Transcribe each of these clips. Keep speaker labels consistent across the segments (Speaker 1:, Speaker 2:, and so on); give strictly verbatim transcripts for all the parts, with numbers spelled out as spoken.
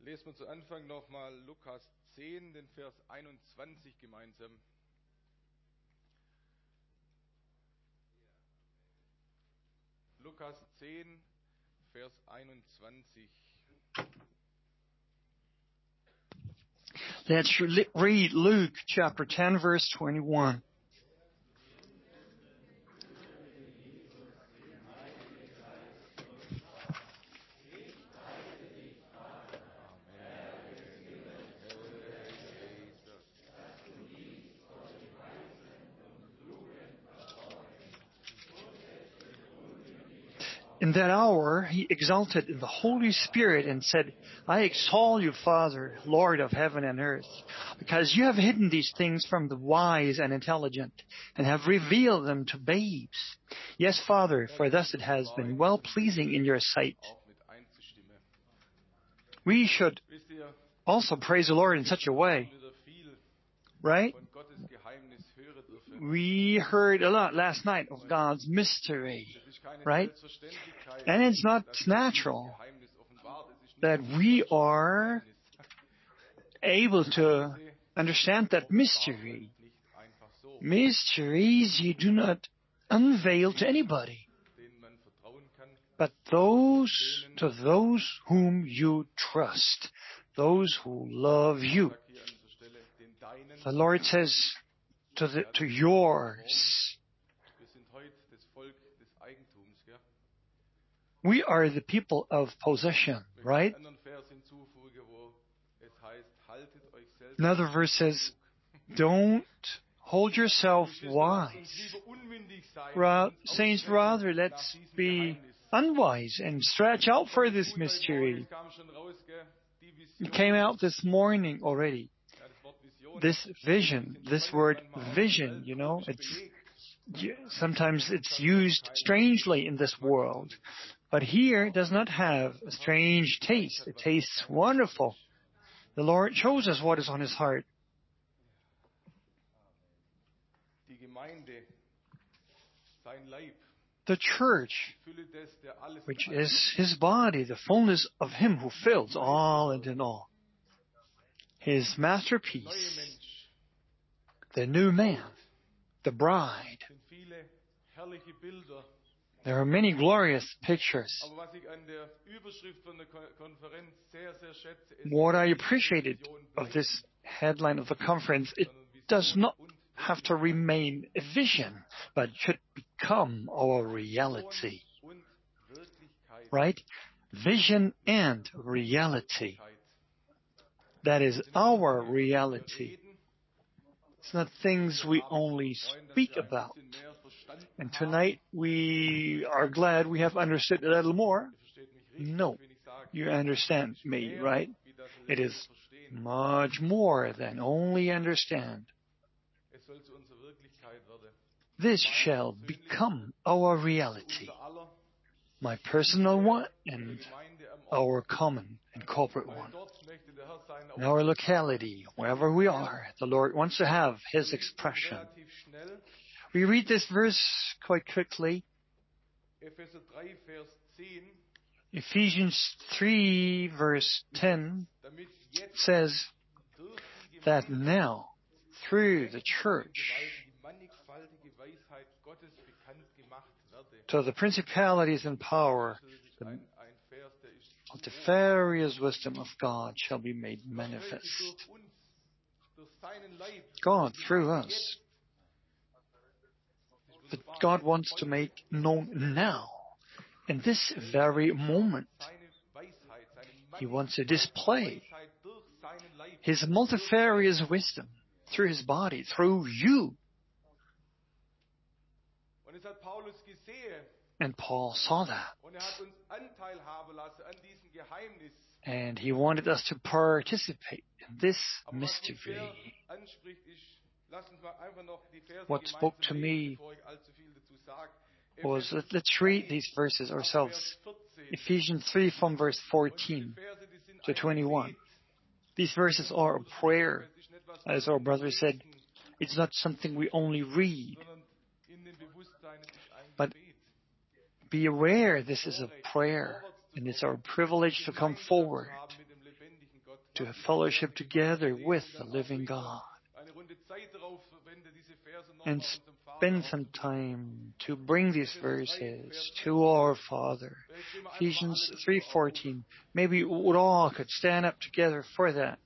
Speaker 1: Lesen wir zu Anfang nochmal Lukas zehn, den Vers einundzwanzig gemeinsam. Lukas zehn, Vers einundzwanzig.
Speaker 2: Let's read Luke chapter ten, verse twenty-one. In that hour, he exulted in the Holy Spirit and said, I extol you, Father, Lord of heaven and earth, because you have hidden these things from the wise and intelligent, and have revealed them to babes. Yes, Father, for thus it has been well-pleasing in your sight. We should also praise the Lord in such a way, right? We heard a lot last night of God's mystery, right? And it's not natural that we are able to understand that mystery. Mysteries you do not unveil to anybody, but those to those whom you trust, those who love you. The Lord says to the, to yours. We are the people of possession, right? Another verse says, don't hold yourself wise. Ra- Saints, rather, let's be unwise and stretch out for this mystery. It came out this morning already. This vision, this word vision, you know, it's sometimes it's used strangely in this world. But here it does not have a strange taste. It tastes wonderful. The Lord shows us what is on His heart. The church, which is His body, the fullness of Him who fills all and in all. His masterpiece, the new man, the bride. There are many glorious pictures. What I appreciated of this headline of the conference, it does not have to remain a vision, but should become our reality. Right? Vision and reality. That is our reality. It's not things we only speak about. And tonight we are glad we have understood a little more. No, you understand me, right? It is much more than only understand. This shall become our reality, my personal one and our common and corporate one. In our locality, wherever we are, the Lord wants to have His expression. We read this verse quite quickly. Ephesians three, verse ten says that now, through the church, to the principalities and power, the multifarious wisdom of God shall be made manifest. God, through us. That God wants to make known now, in this very moment. He wants to display His multifarious wisdom through His body, through you. And Paul saw that. And he wanted us to participate in this mystery. What spoke to me was, let's read these verses ourselves. Ephesians three from verse fourteen to twenty-one. These verses are a prayer. As our brother said, it's not something we only read. But be aware this is a prayer, and it's our privilege to come forward to fellowship together with the living God and spend some time to bring these verses to our Father. Ephesians three fourteen. Maybe we all could stand up together for that.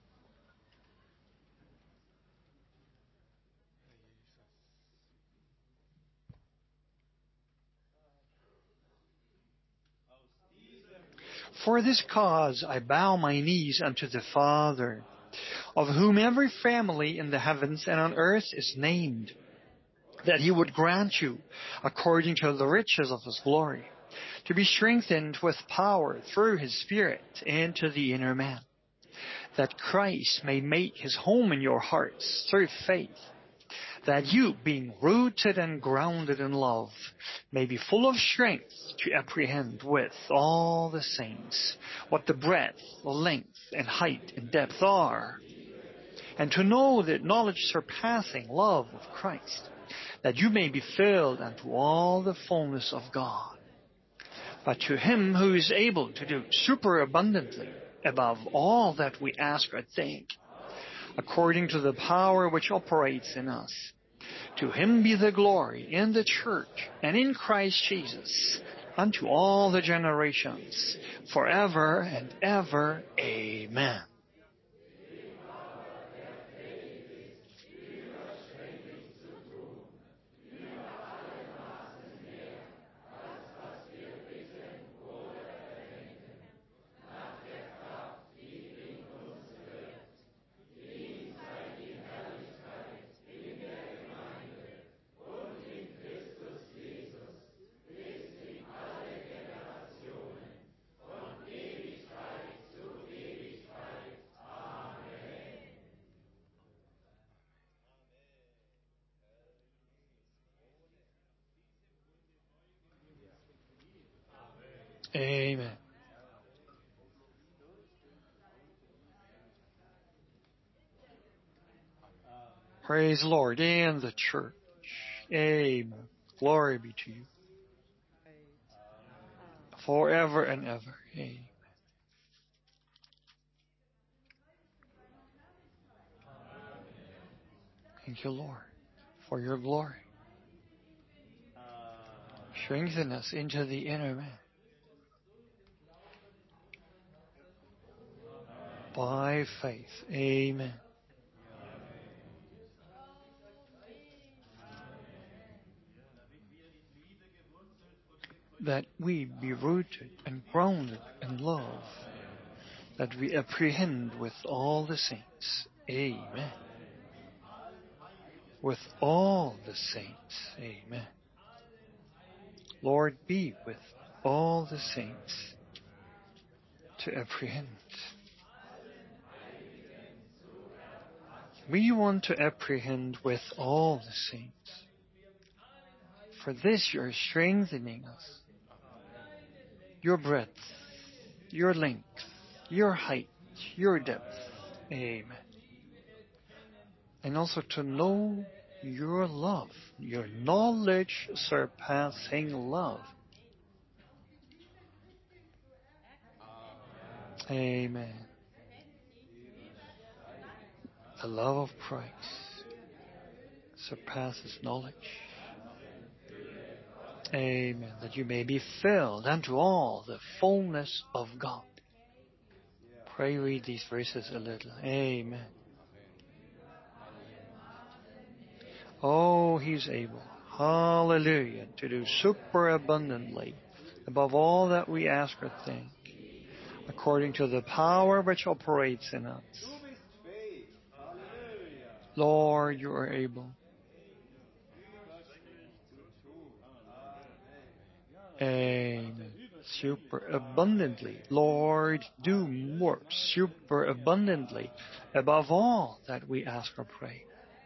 Speaker 2: For this cause I bow my knees unto the Father, of whom every family in the heavens and on earth is named, that he would grant you, according to the riches of his glory, to be strengthened with power through his Spirit into the inner man, that Christ may make his home in your hearts through faith, that you, being rooted and grounded in love, may be full of strength to apprehend with all the saints what the breadth, length, and height and depth are, and to know the knowledge surpassing love of Christ, that you may be filled unto all the fullness of God. But to him who is able to do superabundantly above all that we ask or think, according to the power which operates in us, to him be the glory in the church and in Christ Jesus, unto all the generations, forever and ever. Amen. Amen. Praise the Lord and the church. Amen. Glory be to you. Forever and ever. Amen. Thank you, Lord, for your glory. Strengthen us into the inner man. By faith. Amen. That we be rooted and grounded in love, that we apprehend with all the saints. Amen. With all the saints. Amen. Lord, be with all the saints to apprehend. We want to apprehend with all the saints. For this you are strengthening us. Your breadth, your length, your height, your depth. Amen. And also to know your love, your knowledge surpassing love. Amen. The love of Christ surpasses knowledge. Amen. That you may be filled unto all the fullness of God. Pray read these verses a little. Amen. Oh, he's able. Hallelujah. To do superabundantly above all that we ask or think, according to the power which operates in us. Lord, you are able. Amen. Super abundantly. Lord, do more super abundantly above all that we ask or pray.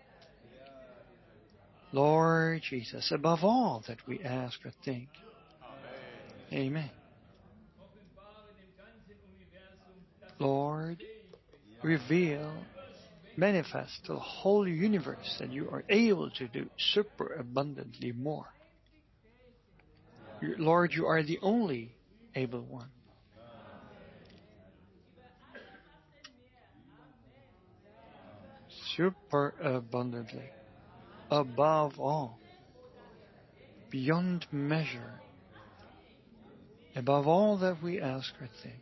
Speaker 2: Lord Jesus, above all that we ask or think. Amen. Lord, reveal, manifest to the whole universe that you are able to do super abundantly more. Lord, you are the only able one. superabundantly, above all, beyond measure, above all that we ask or think.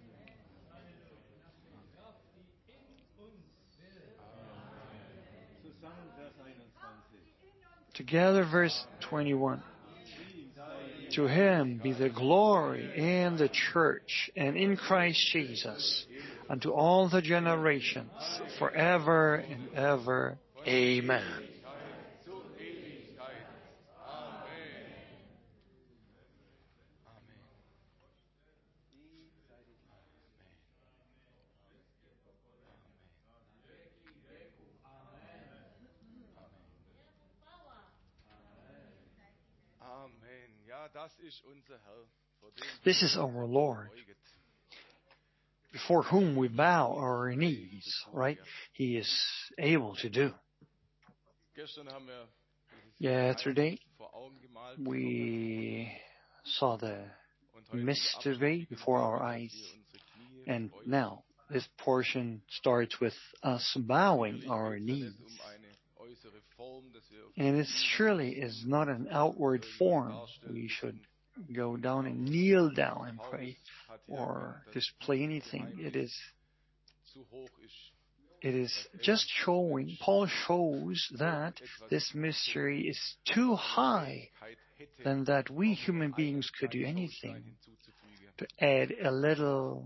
Speaker 2: Together, verse twenty-one. To him be the glory in the church and in Christ Jesus, unto all the generations, forever and ever. Amen. This is our Lord, before whom we bow our knees, right? He is able to do. Yesterday, we saw the mystery before our eyes, and now this portion starts with us bowing our knees. And it surely is not an outward form. We should go down and kneel down and pray or display anything. It is, it is just showing, Paul shows that this mystery is too high than that we human beings could do anything to add a little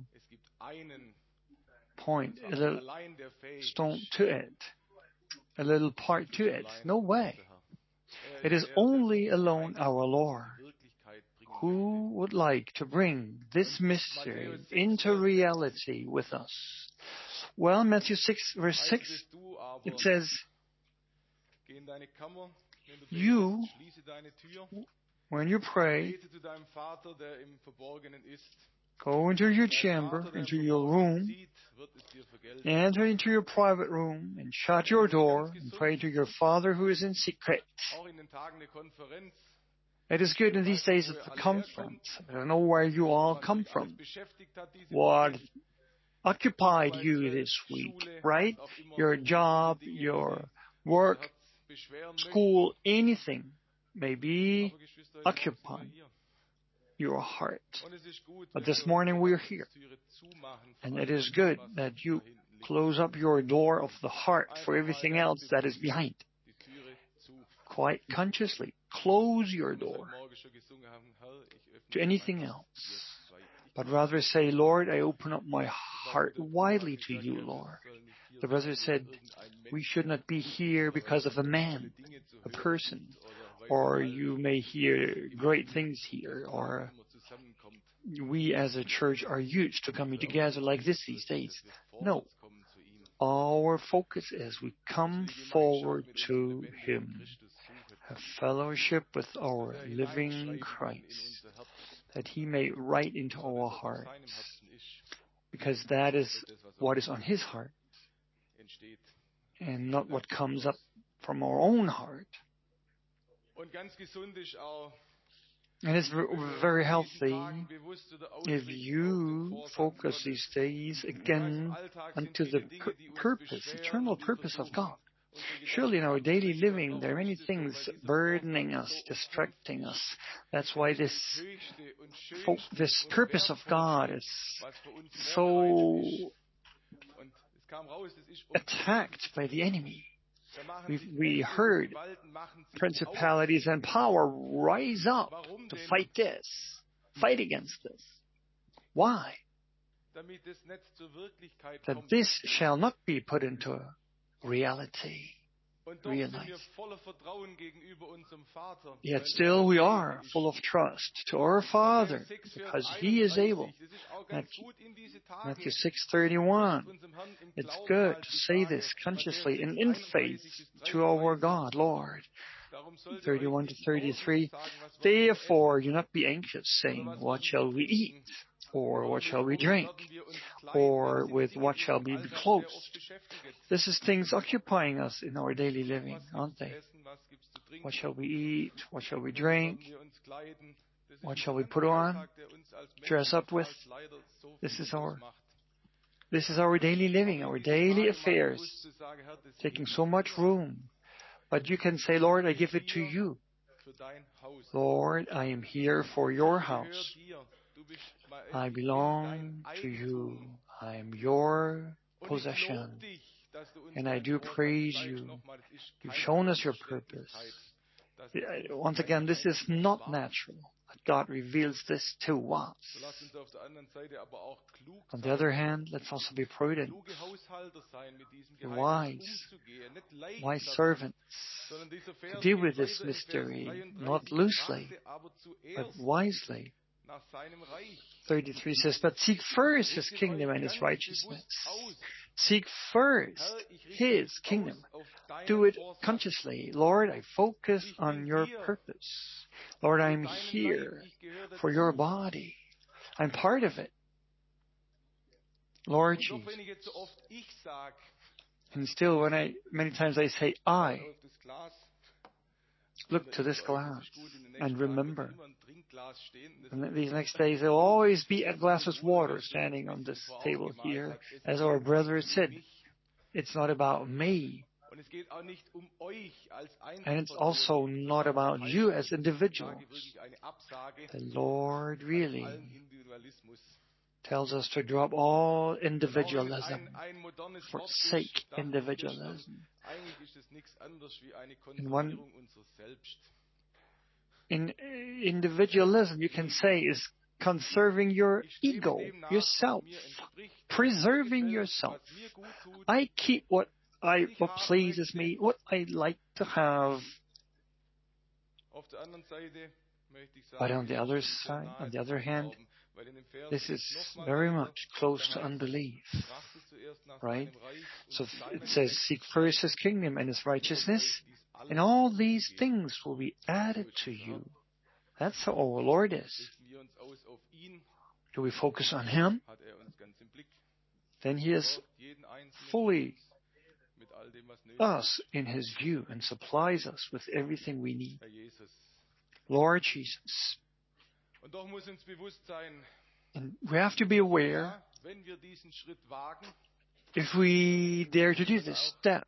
Speaker 2: point, a little stone to it, a little part to it. No way. It is only alone our Lord who would like to bring this mystery into reality with us. Well, Matthew six, verse six, it says, you, when you pray, go into your chamber, into your room, enter into your private room, and shut your door, and pray to your Father who is in secret. It is good in these days of the conference. I don't know where you all come from. What occupied you this week, right? Your job, your work, school, anything may be occupying your heart. But this morning we are here. And it is good that you close up your door of the heart for everything else that is behind. Quite consciously, close your door to anything else. But rather say, Lord, I open up my heart widely to you, Lord. The brother said, we should not be here because of a man, a person, or you may hear great things here, or we as a church are used to coming together like this these days. No. Our focus is we come forward to Him, have fellowship with our living Christ, that He may write into our hearts, because that is what is on His heart, and not what comes up from our own heart. And it's very healthy if you focus these days again unto the pur- purpose, eternal purpose of God. Surely in our daily living there are many things burdening us, distracting us. That's why this fo- this purpose of God is so attacked by the enemy. We've, we heard principalities and power rise up to fight this, fight against this. Why? That this shall not be put into reality, realized. Yet still we are full of trust to our Father because He is able. Matthew six thirty-one. It's good to say this consciously and in faith to our God, Lord. thirty-one to thirty-three. Therefore, do not be anxious, saying, what shall we eat? Or what shall we drink? Or with what shall we be clothed? This is things occupying us in our daily living, aren't they? What shall we eat? What shall we drink? What shall we put on? Dress up with? This is our This is our daily living, our daily affairs, taking so much room. But you can say, Lord, I give it to you. Lord, I am here for your house. I belong to you. I am your possession. And I do praise you. You've shown us your purpose. Once again, this is not natural. God reveals this to us. On the other hand, let's also be prudent, wise, wise servants, to deal with this mystery, not loosely, but wisely. thirty-three says, but seek first his kingdom and his righteousness. Seek first his kingdom. Do it consciously. Lord, I focus on your purpose. Lord, I'm here for your body. I'm part of it. Lord Jesus. And still, when I, many times I say I, look to this glass and remember. And these next days, there will always be a glass of water standing on this table here. As our brother said, it's not about me. And it's also not about you as individuals. The Lord really tells us to drop all individualism, forsake individualism. In one, in individualism, you can say, is conserving your ego, yourself, preserving yourself. I keep what I what pleases me, what I like to have. But on the other side, on the other hand, this is very much close to unbelief, right? So it says, seek first his kingdom and his righteousness, and all these things will be added to you. That's how our Lord is. Do we focus on him? Then he is fully us in his view and supplies us with everything we need. Lord Jesus. And we have to be aware, if we dare to do this step,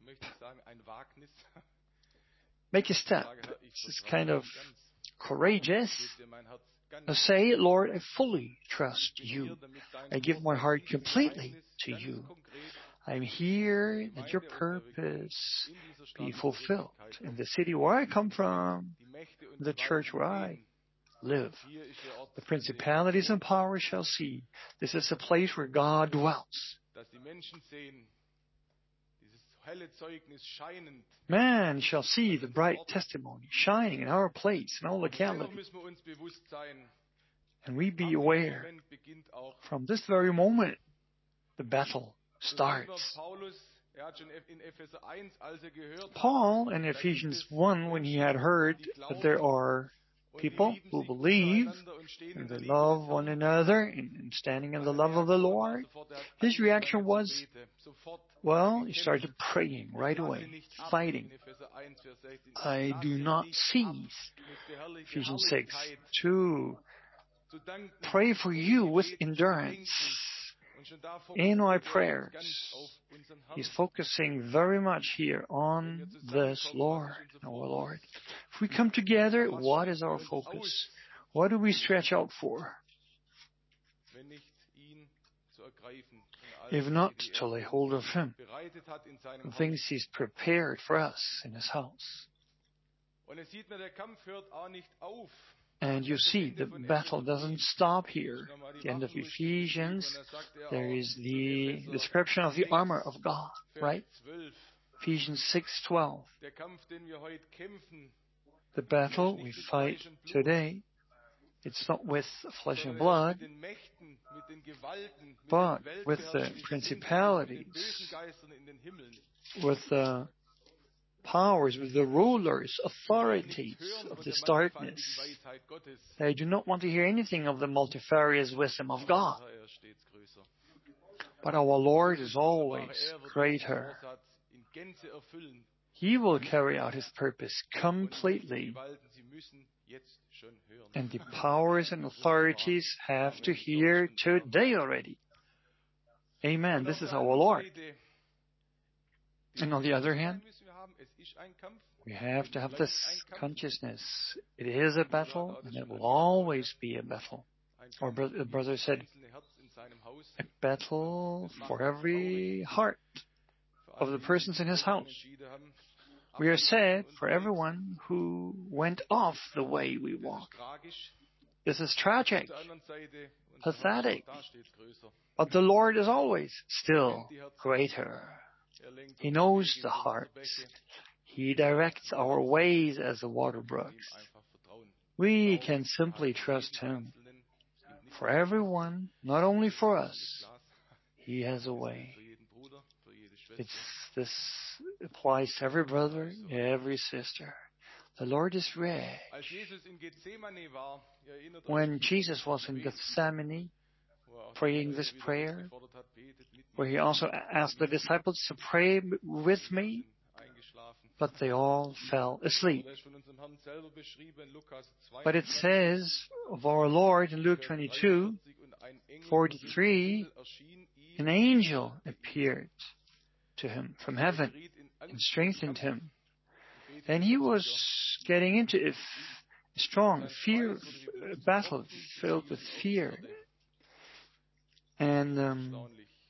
Speaker 2: make a step. This is kind of courageous. Now say, Lord, I fully trust you. I give my heart completely to you. I'm here that your purpose be fulfilled in the city where I come from, the church where I live. The principalities and powers shall see. This is a place where God dwells. Man shall see the bright testimony shining in our place, in our locality. And we be aware, from this very moment, the battle starts. Paul, in Ephesians one, when he had heard that there are people who believe and they love one another and standing in the love of the Lord, his reaction was, well, he started praying right away, fighting. I do not cease, Ephesians six, to pray for you with endurance in my prayers. He's focusing very much here on this Lord, our Lord. If we come together, what is our focus? What do we stretch out for? If not to lay hold of him, the things he's prepared for us in his house. And you see, the battle doesn't stop here. At the end of Ephesians, there is the description of the armor of God, right? Ephesians six twelve. The battle we fight today, it's not with flesh and blood, but with the principalities, with the powers, with the rulers, authorities of this darkness. They do not want to hear anything of the multifarious wisdom of God. But our Lord is always greater. He will carry out his purpose completely. And the powers and authorities have to hear today already. Amen. This is our Lord. And on the other hand, we have to have this consciousness. It is a battle, and it will always be a battle. Our bro- brother said, a battle for every heart of the persons in his house. We are sad for everyone who went off the way we walk. This is tragic, pathetic, but the Lord is always still greater. He knows the hearts. He directs our ways as the water brooks. We can simply trust Him. For everyone, not only for us, He has a way. It's, this applies to every brother, every sister. The Lord is rare. When Jesus was in Gethsemane, praying this prayer, where He also asked the disciples to pray with me, but they all fell asleep. But it says of our Lord in Luke twenty-two, forty-three, an angel appeared to him from heaven and strengthened him. And he was getting into a, f- a strong fear, a battle filled with fear. And um,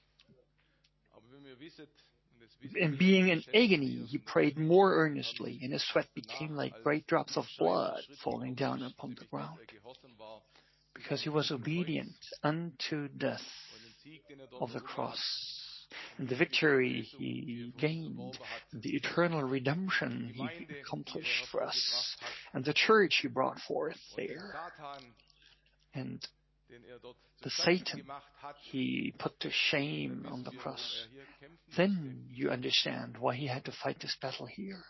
Speaker 2: and being in agony, he prayed more earnestly, and his sweat became like great drops of blood falling down upon the ground, because he was obedient unto death of the cross. And the victory he gained, the eternal redemption he accomplished for us, and the church he brought forth there, and the Satan he put to shame on the cross. Then you understand why he had to fight this battle here.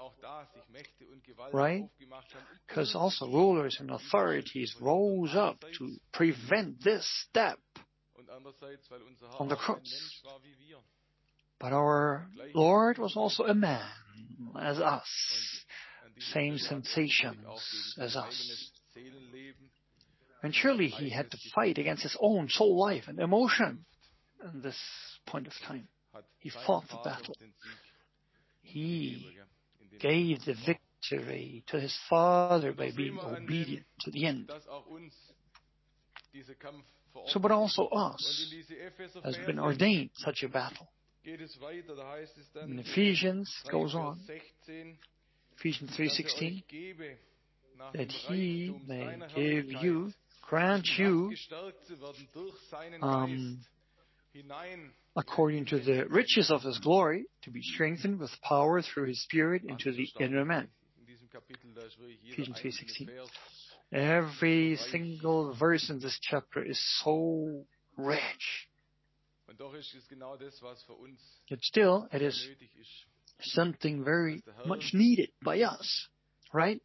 Speaker 2: Right? Because also rulers and authorities rose up to prevent this step on the cross. But our Lord was also a man as us, same sensations as us. And surely he had to fight against his own soul life and emotion in this point of time. He fought the battle. He gave the victory to his Father by being obedient to the end. So, but also us has been ordained such a battle. In Ephesians, it goes on, Ephesians three sixteen, that He may give you, grant you, um, according to the riches of His glory, to be strengthened with power through His Spirit into the inner man. Ephesians three sixteen. Every single verse in this chapter is so rich. Yet still, it is something very much needed by us, right?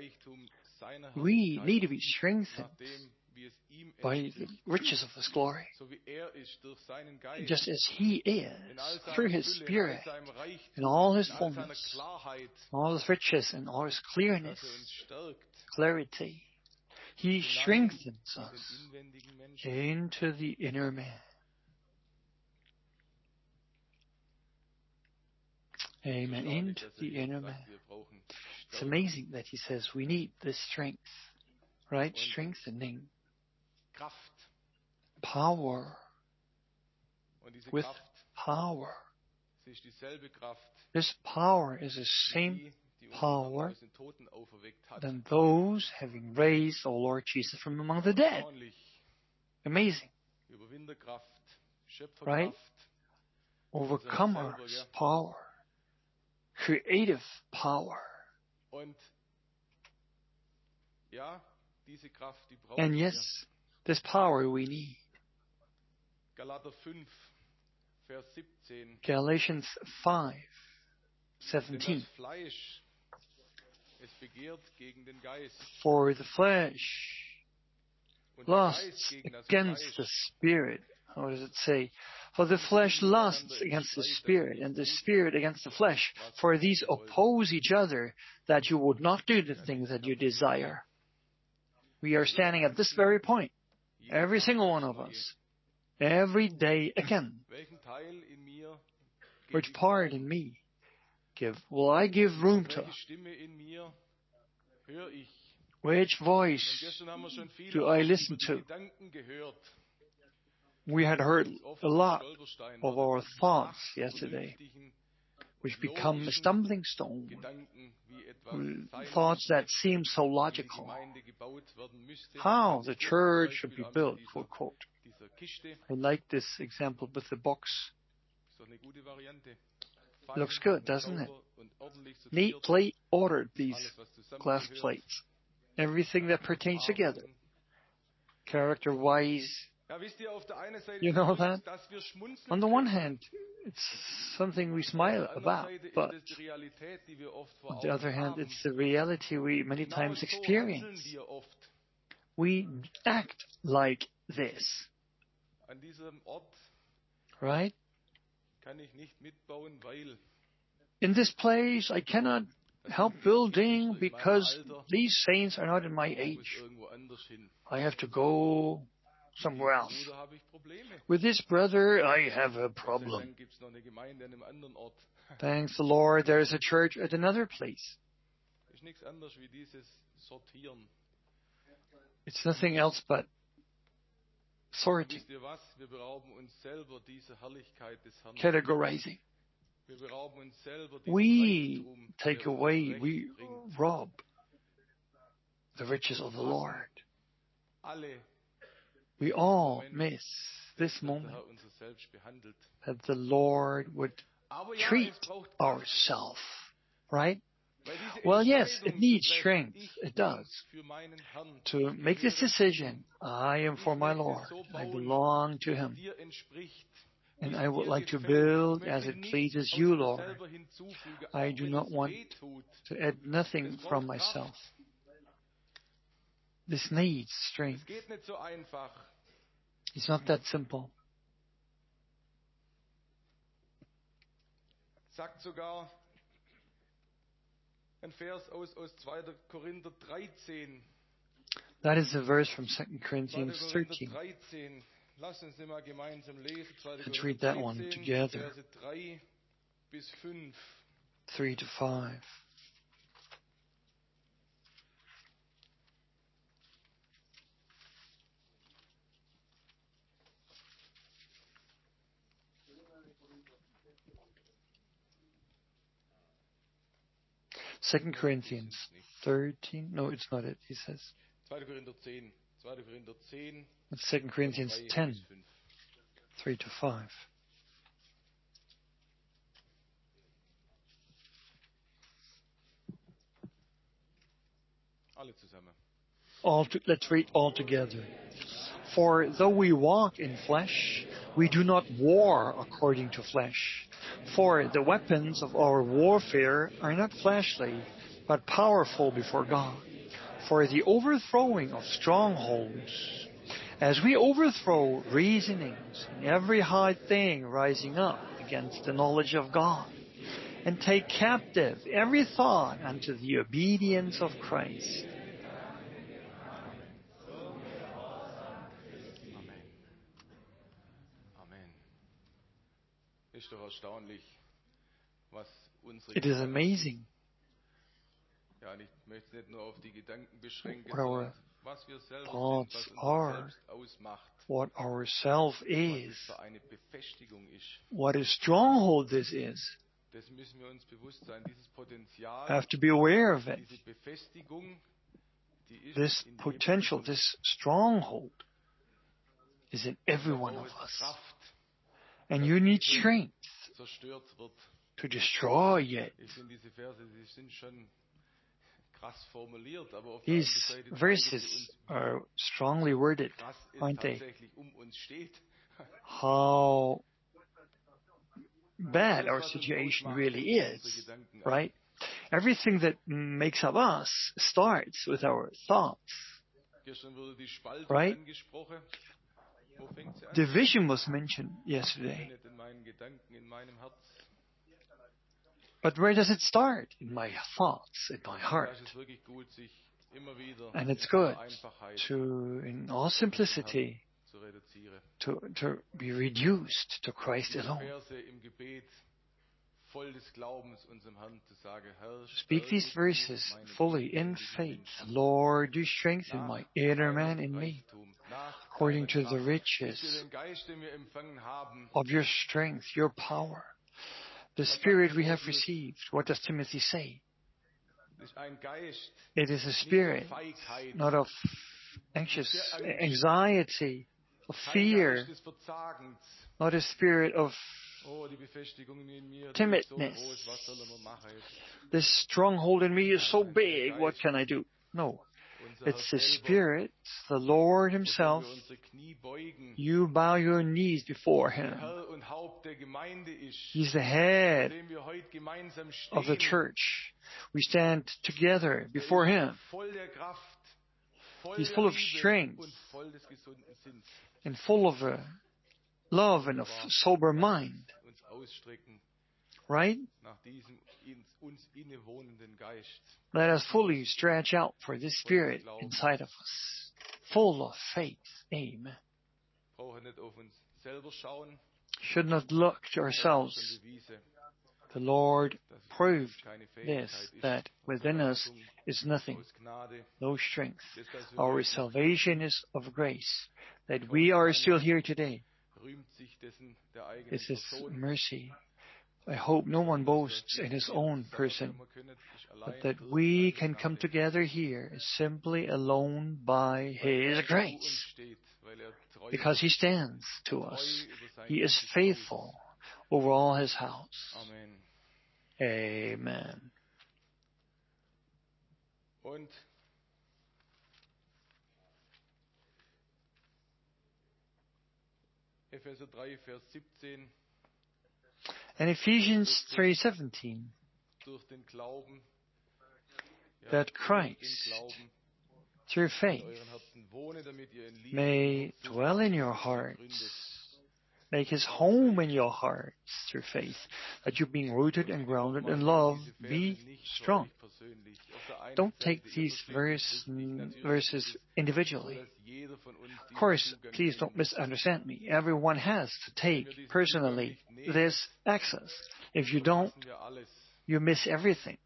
Speaker 2: We need to be strengthened by the riches of His glory, just as He is, through His Spirit, in all His fullness, all His riches, and all His clearness, clarity. He strengthens us into the inner man. Amen. Into the inner man. It's amazing that He says we need this strength, right? Strengthening. Power. With power. This power is the same power than those having raised our Lord Jesus from among the dead. Amazing. Right? Overcomer's power. Creative power. And yes, this power we need. Galatians five seventeen. For the flesh lusts against the Spirit. How does it say? For the flesh lusts against the Spirit, and the Spirit against the flesh. For these oppose each other, that you would not do the things that you desire. We are standing at this very point, every single one of us. every day again.
Speaker 1: Welchen Teil in mir
Speaker 2: Which
Speaker 1: gebe ich
Speaker 2: part
Speaker 1: Raum?
Speaker 2: in me give will I give room to?
Speaker 1: Welche Stimme in mir höre ich?
Speaker 2: Which
Speaker 1: Und
Speaker 2: voice
Speaker 1: gestern haben wir schon viel
Speaker 2: do
Speaker 1: auch
Speaker 2: I
Speaker 1: über
Speaker 2: listen
Speaker 1: die
Speaker 2: to?
Speaker 1: Gedanken gehört.
Speaker 2: We had heard
Speaker 1: Oft
Speaker 2: a
Speaker 1: zum
Speaker 2: lot
Speaker 1: Stolperstein
Speaker 2: of
Speaker 1: werden.
Speaker 2: our thoughts
Speaker 1: Nach
Speaker 2: yesterday,
Speaker 1: vernünftigen,
Speaker 2: which become a
Speaker 1: logischen
Speaker 2: stumbling stone.
Speaker 1: Gedanken, wie etwas sein
Speaker 2: Thoughts that
Speaker 1: müsste,
Speaker 2: seem so
Speaker 1: wie die
Speaker 2: logical.
Speaker 1: Gemeinde gebaut werden müsste.
Speaker 2: How
Speaker 1: Ganz
Speaker 2: the
Speaker 1: kurz zum
Speaker 2: church should
Speaker 1: Beispiel
Speaker 2: be
Speaker 1: auch mit
Speaker 2: built,
Speaker 1: dieser,
Speaker 2: quote, quote.
Speaker 1: dieser Kiste.
Speaker 2: I like this example with the box.
Speaker 1: Ist doch eine gute Variante. Fein
Speaker 2: Looks good,
Speaker 1: und
Speaker 2: doesn't it?
Speaker 1: sauber und ordentlich sortiert.
Speaker 2: Neatly ordered, these
Speaker 1: Alles, was
Speaker 2: glass
Speaker 1: zusammengehört.
Speaker 2: plates. Everything that pertains together.
Speaker 1: Farben.
Speaker 2: Character-wise.
Speaker 1: Ja, wisst ihr, auf der einen Seite
Speaker 2: You know
Speaker 1: ist es,
Speaker 2: that?
Speaker 1: dass wir schmunzeln
Speaker 2: On the one
Speaker 1: können.
Speaker 2: hand, it's something we
Speaker 1: Auf
Speaker 2: smile
Speaker 1: der anderen
Speaker 2: about,
Speaker 1: Seite
Speaker 2: but
Speaker 1: ist es die Realität, die wir oft vor
Speaker 2: on the other
Speaker 1: Augen
Speaker 2: hand,
Speaker 1: haben.
Speaker 2: it's the reality we many
Speaker 1: Genau
Speaker 2: times
Speaker 1: so
Speaker 2: experience.
Speaker 1: handeln wir oft.
Speaker 2: We act like this,
Speaker 1: An diesem Ort
Speaker 2: right?
Speaker 1: kann ich nicht mitbauen, weil
Speaker 2: In this place, I cannot help building because these saints are not in my
Speaker 1: ich muss
Speaker 2: age.
Speaker 1: irgendwo anders hin.
Speaker 2: I have to go somewhere else.
Speaker 1: Bruder, habe ich Probleme.
Speaker 2: With this brother, I have a
Speaker 1: Gott sei
Speaker 2: problem.
Speaker 1: Dank gibt es noch eine Gemeinde an einem anderen Ort.
Speaker 2: Thanks the Lord, there is a church at another place.
Speaker 1: Ist nichts anderes wie dieses Sortieren.
Speaker 2: It's nothing else but
Speaker 1: Und
Speaker 2: sorting,
Speaker 1: wisst ihr was? Wir berauben uns selber diese Herrlichkeit des Herrn.
Speaker 2: categorizing.
Speaker 1: Wir berauben uns selber diesen
Speaker 2: We
Speaker 1: Reichtum,
Speaker 2: take
Speaker 1: der uns
Speaker 2: away, we
Speaker 1: zurechtbringt.
Speaker 2: rob the riches of the Lord.
Speaker 1: Alle,
Speaker 2: We all miss this
Speaker 1: dass der
Speaker 2: moment
Speaker 1: Herr unser Selbst behandelt.
Speaker 2: that the Lord would
Speaker 1: Aber ja,
Speaker 2: treat
Speaker 1: es braucht Kraft,
Speaker 2: ourself, right?
Speaker 1: weil diese
Speaker 2: Well, yes,
Speaker 1: Entscheidung
Speaker 2: it needs
Speaker 1: zu treffen,
Speaker 2: strength.
Speaker 1: ich
Speaker 2: It
Speaker 1: bin
Speaker 2: does.
Speaker 1: für meinen Herrn,
Speaker 2: To
Speaker 1: ich
Speaker 2: make this
Speaker 1: gehöre
Speaker 2: decision, I am
Speaker 1: ihm,
Speaker 2: for
Speaker 1: ich
Speaker 2: my
Speaker 1: möchte
Speaker 2: Lord.
Speaker 1: so
Speaker 2: I
Speaker 1: bauen,
Speaker 2: belong to
Speaker 1: wie es
Speaker 2: Him.
Speaker 1: dir entspricht, wie
Speaker 2: And
Speaker 1: es
Speaker 2: I would
Speaker 1: dir
Speaker 2: like to
Speaker 1: gefällt. Ich
Speaker 2: build
Speaker 1: möchte
Speaker 2: as it
Speaker 1: nichts
Speaker 2: pleases
Speaker 1: aus
Speaker 2: you,
Speaker 1: mir
Speaker 2: Lord.
Speaker 1: selber hinzufügen,
Speaker 2: I
Speaker 1: auch
Speaker 2: do
Speaker 1: wenn
Speaker 2: not
Speaker 1: es
Speaker 2: want
Speaker 1: weh tut.
Speaker 2: to add nothing
Speaker 1: Es
Speaker 2: from
Speaker 1: braucht
Speaker 2: myself.
Speaker 1: Kraft.
Speaker 2: This needs
Speaker 1: Es
Speaker 2: strength.
Speaker 1: geht nicht so einfach.
Speaker 2: It's not that simple.
Speaker 1: Sagt sogar ein Vers aus, aus zweiter Korinther dreizehn.
Speaker 2: That is a verse from Second
Speaker 1: zweiter
Speaker 2: Corinthians
Speaker 1: Korinther
Speaker 2: thirteen.
Speaker 1: dreizehn. Lass uns den mal gemeinsam lesen. zweiter
Speaker 2: Let's
Speaker 1: Korinther
Speaker 2: read that one
Speaker 1: dreizehn,
Speaker 2: together.
Speaker 1: Verse drei bis fünf.
Speaker 2: Three to five. Second Corinthians thirteen. No, it's not it. He says
Speaker 1: zweiter Korinther zehn. zweiter Korinther zehn.
Speaker 2: it's Second Corinthians
Speaker 1: drei
Speaker 2: ten,
Speaker 1: bis fünf.
Speaker 2: three to five.
Speaker 1: Alle zusammen.
Speaker 2: All to, let's read all together. For though we walk in flesh, we do not war according to flesh. For the weapons of our warfare are not fleshly, but powerful before God. For the overthrowing of strongholds, as we overthrow reasonings and every high thing rising up against the knowledge of God, and take captive every thought unto the obedience of Christ.
Speaker 1: Amen. Amen. Ist doch erstaunlich, was unsere
Speaker 2: It is
Speaker 1: Gedanken-
Speaker 2: amazing
Speaker 1: Ja, und ich möchte es nicht nur auf die Gedanken beschränken,
Speaker 2: What our
Speaker 1: sondern was wir selber
Speaker 2: thoughts
Speaker 1: sind, was uns
Speaker 2: are.
Speaker 1: selbst ausmacht,
Speaker 2: what our self
Speaker 1: was
Speaker 2: is,
Speaker 1: es für eine Befestigung ist.
Speaker 2: what a stronghold this is.
Speaker 1: Das müssen wir uns bewusst sein. Dieses Potenzial,
Speaker 2: Have to be aware of it.
Speaker 1: diese Befestigung, die ist
Speaker 2: This
Speaker 1: in jedem
Speaker 2: potential,
Speaker 1: von uns.
Speaker 2: this stronghold is in every
Speaker 1: Da
Speaker 2: one
Speaker 1: braucht
Speaker 2: of
Speaker 1: es
Speaker 2: us.
Speaker 1: Kraft,
Speaker 2: And you need strength
Speaker 1: zerstört wird.
Speaker 2: to destroy it.
Speaker 1: Ich finde diese Verse, die sind schon krass formuliert, aber auf
Speaker 2: These
Speaker 1: der anderen Seite
Speaker 2: verses
Speaker 1: zeigen sie uns,
Speaker 2: are strongly worded,
Speaker 1: was es
Speaker 2: aren't they?
Speaker 1: tatsächlich um uns steht.
Speaker 2: How bad
Speaker 1: Alles,
Speaker 2: our
Speaker 1: was uns
Speaker 2: situation
Speaker 1: ausmacht,
Speaker 2: really
Speaker 1: fängt mit
Speaker 2: is,
Speaker 1: unseren Gedanken an.
Speaker 2: right? Everything that makes up us starts with our thoughts.
Speaker 1: Gestern wurde die Spaltung
Speaker 2: Right?
Speaker 1: angesprochen. Wo fängt sie an?
Speaker 2: Division was mentioned
Speaker 1: Wenn
Speaker 2: yesterday.
Speaker 1: nicht in meinen Gedanken, in meinem Herz.
Speaker 2: But where does it start? In my thoughts, in my
Speaker 1: Da
Speaker 2: heart.
Speaker 1: ist es wirklich gut, sich immer wieder
Speaker 2: And it's
Speaker 1: in
Speaker 2: good
Speaker 1: aller Einfachheit
Speaker 2: to, in all simplicity, to, to be reduced to Christ alone. Speak these verses fully in faith. Lord, do strengthen my inner man in me, according to the riches of your strength, your power, the Spirit we have received. What does Timothy say? It is a spirit, not of anxious anxiety, of fear, not a spirit of timidness. This stronghold in me is so big, what can I do? No. It's the Spirit, the Lord Himself. You bow your knees before Him. He's the head of the church. We stand together before Him. He's full of strength and full of uh, love and of sober mind. Right? Let us fully stretch out for this Spirit inside of us, full of faith. Amen. Should not look to ourselves. The Lord proved this, that within us is nothing, no strength. Our salvation is of grace, that we are still here today. It's His mercy. I hope no one boasts in his own person, but that we can come together here simply alone by His grace, because He stands to us. He is faithful over all His house. Amen. And Ephesians three seventeen, that Christ, through faith, may dwell in your hearts, make His home in your hearts through faith, that you, being rooted and grounded in love, be strong. Don't take these verse, verses individually. Of course, please don't misunderstand me. Everyone has to take personally this access. If you don't, you miss everything.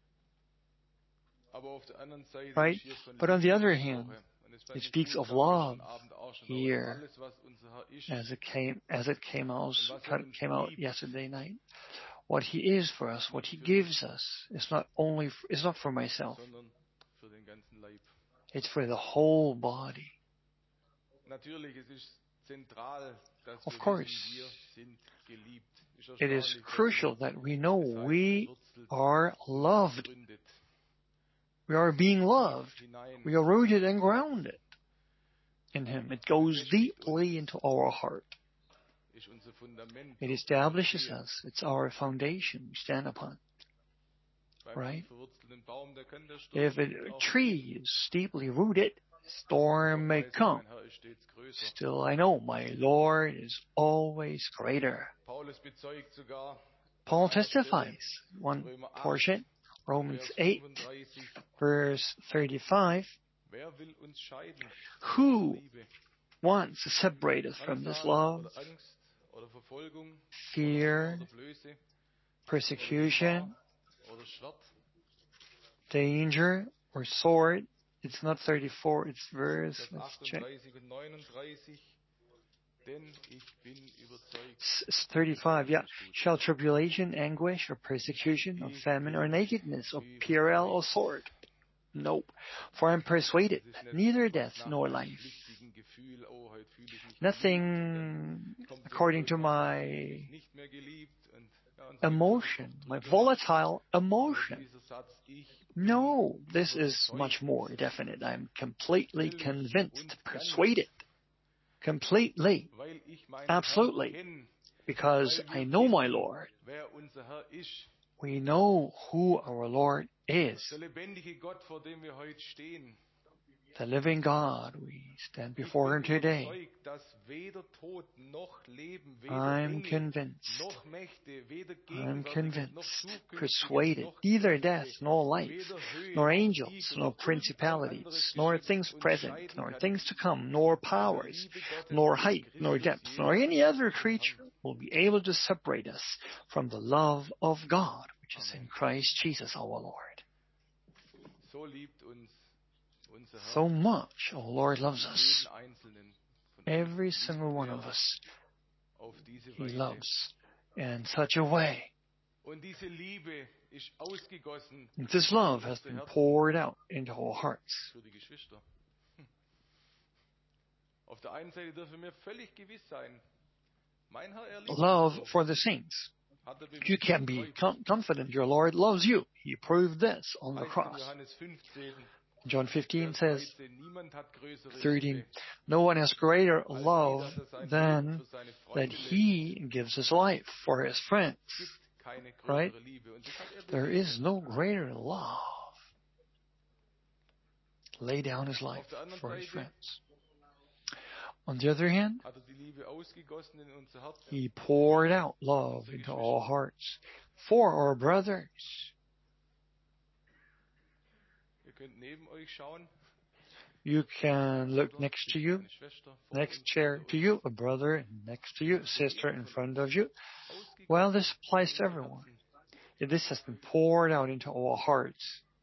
Speaker 2: Right? But on the other hand, it speaks of love here, as it came as it came out came out yesterday night. What He is for us, what He gives us, is not only is not for myself. It's for the whole body. Of course, it is crucial that we know we are loved. We are being loved. We are rooted and grounded in Him. It goes deeply into our heart. It establishes us. It's our foundation we stand upon. Right? If a tree is deeply rooted, storm may come. Still, I know my Lord is always greater. Paul testifies, one portion, Romans eight, verse thirty-five. Who wants to separate us from this love? Fear, persecution, danger, or sword. It's not thirty-four, it's verse, let's check. It's thirty-five, yeah. Shall tribulation, anguish, or persecution, or famine, or nakedness, or peril, or sword? Nope. For I am persuaded that neither death nor life, nothing according to my emotion, my volatile emotion. No, this is much more definite. I'm completely convinced, persuaded, completely, absolutely, because I know my Lord. We know who our Lord is. the living God, we stand before Him today. I'm convinced, I'm convinced, persuaded, neither death, nor life, nor angels, nor principalities, nor things present, nor things to come, nor powers, nor height, nor depth, nor any other creature will be able to separate us from the love of God, which is in Christ Jesus our Lord. So much our Lord loves us. Every single one of us He loves in such a way. And this love has been poured out into our hearts. Love for the saints. You can be confident your Lord loves you. He proved this on the cross. John fifteen says, thirteen, no one has greater love than that He gives His life for His friends. Right? There is no greater love. Lay down His life for His friends. On the other hand, He poured out love into our hearts for our brothers. You can look next to you, next chair to you, a brother next to you, a sister in front of you. Well, this applies to everyone. This has been poured out into our hearts.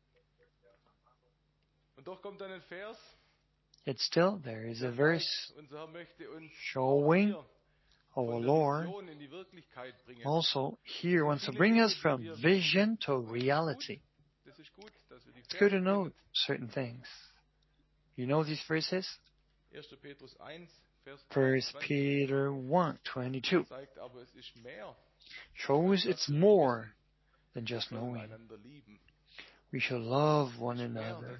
Speaker 2: Yet still, there is a verse showing our Lord also here wants to bring us from vision to reality. It's good to know certain things. You know these verses? First Peter one twenty-two shows it's more than just knowing. We shall love one another.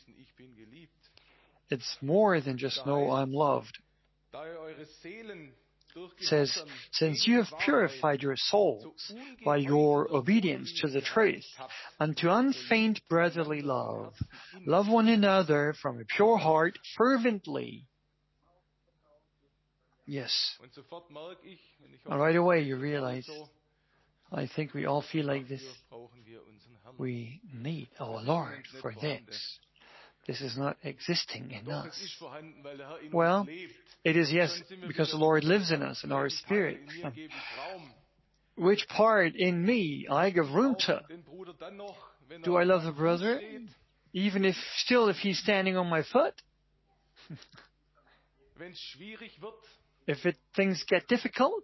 Speaker 2: It's more than just know I'm loved. It says, since you have purified your souls by your obedience to the truth, unto unfeigned brotherly love, love one another from a pure heart fervently. Yes. And right away you realize, I think we all feel like this. We need our Lord for this. This is not existing in us. Well, it is, yes, because the Lord lives in us, in our spirit. Which part in me I give room to? Do I love the brother? Even if, still, if he's standing on my foot? If it, things get difficult?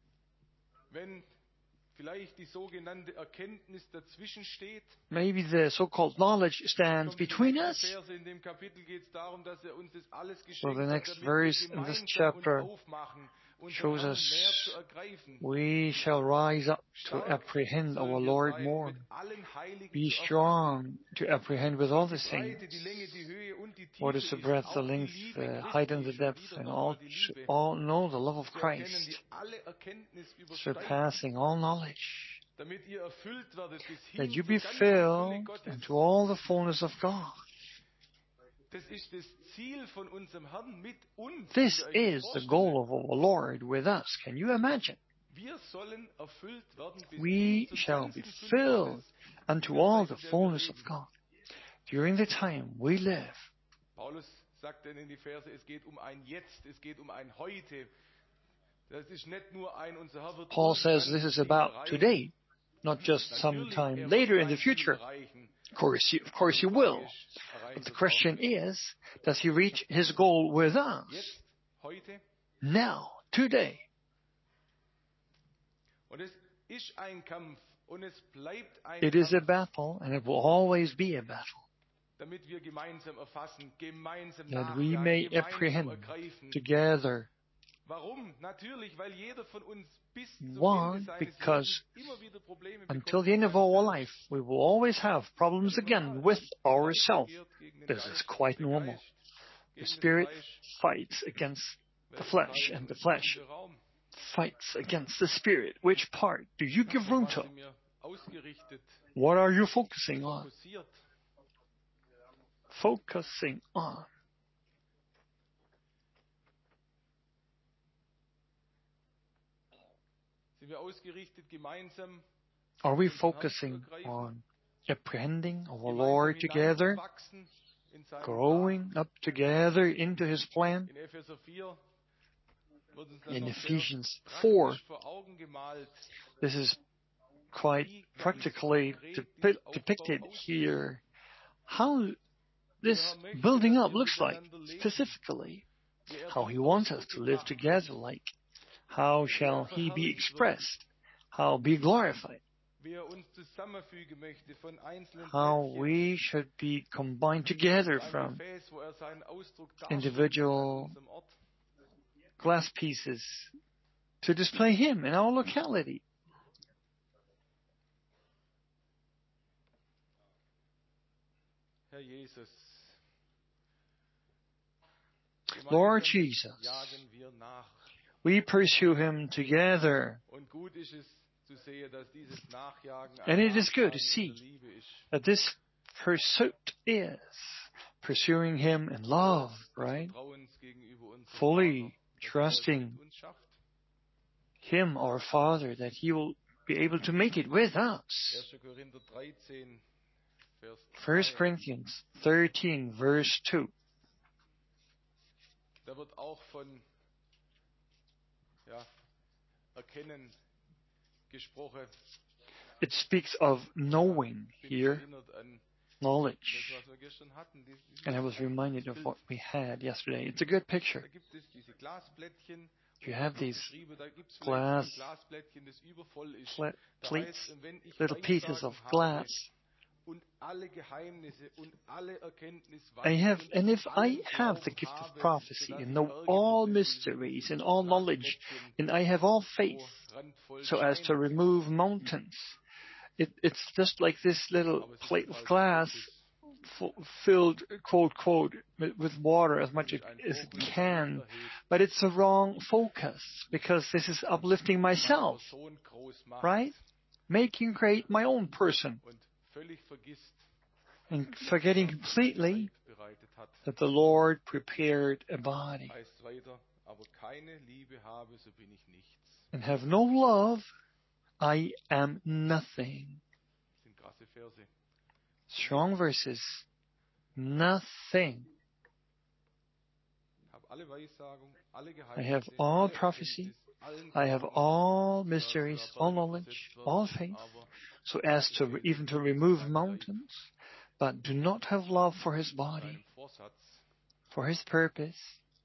Speaker 2: Maybe the so-called knowledge stands between us. So the next verse in this chapter shows us we shall rise up to apprehend our Lord more. Be strong to apprehend with all the saints. What is the breadth, the length, the height and the depth, and all, all know the love of Christ, surpassing all knowledge, that you be filled into all the fullness of God. This is the goal of our Lord with us. Can you imagine? We shall be filled unto all the fullness of God during the time we live. Paul says this is about today, not just sometime later in the future. Of course, he, of course he will. But the question is, does he reach his goal with us? Now, today. It is a battle, and it will always be a battle. That we may apprehend together. Why? Because until the end of our life, we will always have problems again with ourselves. This is quite normal. The spirit fights against the flesh, and the flesh fights against the spirit. Which part do you give room to? What are you focusing on? Focusing on.
Speaker 1: Sind wir ausgerichtet, gemeinsam
Speaker 2: Are we
Speaker 1: unseren Herrn zu
Speaker 2: focusing
Speaker 1: ergreifen,
Speaker 2: on apprehending our
Speaker 1: gemeinsam
Speaker 2: Lord together,
Speaker 1: hineinzuwachsen in seinen Plan?
Speaker 2: growing up together into His plan?
Speaker 1: In Epheser vier wird uns das
Speaker 2: In
Speaker 1: noch sehr
Speaker 2: Ephesians four,
Speaker 1: praktisch vor Augen gemalt.
Speaker 2: this is quite
Speaker 1: Wie ganz
Speaker 2: practically
Speaker 1: konkret
Speaker 2: depi-
Speaker 1: dieser Aufbau
Speaker 2: depicted
Speaker 1: aussieht.
Speaker 2: here. How this
Speaker 1: Der Herr möchte,
Speaker 2: building
Speaker 1: dass
Speaker 2: up
Speaker 1: wir
Speaker 2: looks like,
Speaker 1: miteinander leben,
Speaker 2: specifically,
Speaker 1: wie er
Speaker 2: how
Speaker 1: zum
Speaker 2: He wants us
Speaker 1: Ausdruck
Speaker 2: to live
Speaker 1: gebracht
Speaker 2: together
Speaker 1: wird,
Speaker 2: like. How
Speaker 1: wie er
Speaker 2: shall He be
Speaker 1: verherrlicht wird,
Speaker 2: expressed? How be glorified?
Speaker 1: wie er uns zusammenfügen möchte von einzelnen
Speaker 2: How
Speaker 1: Plättchen
Speaker 2: we should be combined together
Speaker 1: zu einem
Speaker 2: from
Speaker 1: Gefäß, wo er seinen Ausdruck darstellen kann an
Speaker 2: individual
Speaker 1: unserem Ort.
Speaker 2: glass pieces to display Him in our locality.
Speaker 1: Herr Jesus,
Speaker 2: Lord
Speaker 1: gemeinsam
Speaker 2: Jesus,
Speaker 1: jagen wir nach.
Speaker 2: we pursue Him together.
Speaker 1: Und gut ist es zu sehen, dass dieses Nachjagen
Speaker 2: And
Speaker 1: ein
Speaker 2: it is good to
Speaker 1: Nachjagen
Speaker 2: see
Speaker 1: in der Liebe ist.
Speaker 2: that this pursuit is pursuing Him in love,
Speaker 1: Des
Speaker 2: right?
Speaker 1: Vertrauens gegenüber unserem
Speaker 2: Fully
Speaker 1: Vater, dass er es
Speaker 2: trusting
Speaker 1: mit uns schafft.
Speaker 2: Him, our Father, that He will be able to make it with us.
Speaker 1: erster Korinther dreizehn, Vers
Speaker 2: First
Speaker 1: drei.
Speaker 2: Corinthians thirteen, verse two.
Speaker 1: Da wird auch von ja, Erkennen gesprochen.
Speaker 2: It speaks of knowing
Speaker 1: Bin ich
Speaker 2: here,
Speaker 1: erinnert an das,
Speaker 2: knowledge.
Speaker 1: was wir gestern hatten. Dies- dieses
Speaker 2: And I was reminded of what we had yesterday. It's a good picture.
Speaker 1: Da gibt es diese Glasplättchen.
Speaker 2: You
Speaker 1: und
Speaker 2: have
Speaker 1: da wird
Speaker 2: these
Speaker 1: beschrieben, da gibt's vielleicht
Speaker 2: glass
Speaker 1: ein Glasplättchen, das übervoll ist.
Speaker 2: pla-
Speaker 1: Da
Speaker 2: plates,
Speaker 1: heißt, wenn ich
Speaker 2: little pieces
Speaker 1: Weissagen
Speaker 2: of
Speaker 1: habe
Speaker 2: glass.
Speaker 1: und alle Geheimnisse und alle Erkenntnis
Speaker 2: I
Speaker 1: weiß
Speaker 2: have,
Speaker 1: und
Speaker 2: and if
Speaker 1: allen
Speaker 2: I have the
Speaker 1: Glauben
Speaker 2: gift of
Speaker 1: habe,
Speaker 2: prophecy
Speaker 1: sodass
Speaker 2: and
Speaker 1: ich
Speaker 2: know
Speaker 1: Berge
Speaker 2: all
Speaker 1: versetze,
Speaker 2: mysteries
Speaker 1: wie
Speaker 2: and
Speaker 1: dieses
Speaker 2: all knowledge,
Speaker 1: Glasplättchen,
Speaker 2: and I have all faith
Speaker 1: so randvoll
Speaker 2: so as to
Speaker 1: scheint.
Speaker 2: remove mountains, it, it's just like this little
Speaker 1: Aber es ist
Speaker 2: plate
Speaker 1: ein
Speaker 2: of
Speaker 1: falscher
Speaker 2: glass
Speaker 1: Fokus.
Speaker 2: f- filled, quote, quote, with, with water as much
Speaker 1: Es
Speaker 2: as
Speaker 1: ist ein
Speaker 2: as it
Speaker 1: Fokus, der
Speaker 2: can.
Speaker 1: mich erhebt,
Speaker 2: But it's a wrong focus because this is uplifting
Speaker 1: meine
Speaker 2: myself,
Speaker 1: Person groß macht
Speaker 2: right? Making great my own person
Speaker 1: und völlig vergisst,
Speaker 2: and forgetting
Speaker 1: was
Speaker 2: completely
Speaker 1: Leib bereitet hat.
Speaker 2: that the Lord prepared a body.
Speaker 1: Heißt weiter, aber keine Liebe habe, so bin ich nichts.
Speaker 2: And have no love, I am nothing.
Speaker 1: Das sind krasse Verse.
Speaker 2: Strong verses. Nothing.
Speaker 1: Ich habe alle Weissagung, alle
Speaker 2: I
Speaker 1: Geheimnisse,
Speaker 2: have all
Speaker 1: alle
Speaker 2: prophecy.
Speaker 1: Erkenntnis, allen
Speaker 2: I have
Speaker 1: Glauben,
Speaker 2: all
Speaker 1: sodass
Speaker 2: mysteries,
Speaker 1: sogar
Speaker 2: all
Speaker 1: Berge
Speaker 2: knowledge,
Speaker 1: versetzt werden,
Speaker 2: all faith,
Speaker 1: aber
Speaker 2: so as to
Speaker 1: fehlt
Speaker 2: even to
Speaker 1: mir
Speaker 2: remove
Speaker 1: sein Leib
Speaker 2: mountains, but do not have love for his
Speaker 1: mit
Speaker 2: body,
Speaker 1: seinem Vorsatz.
Speaker 2: for his purpose.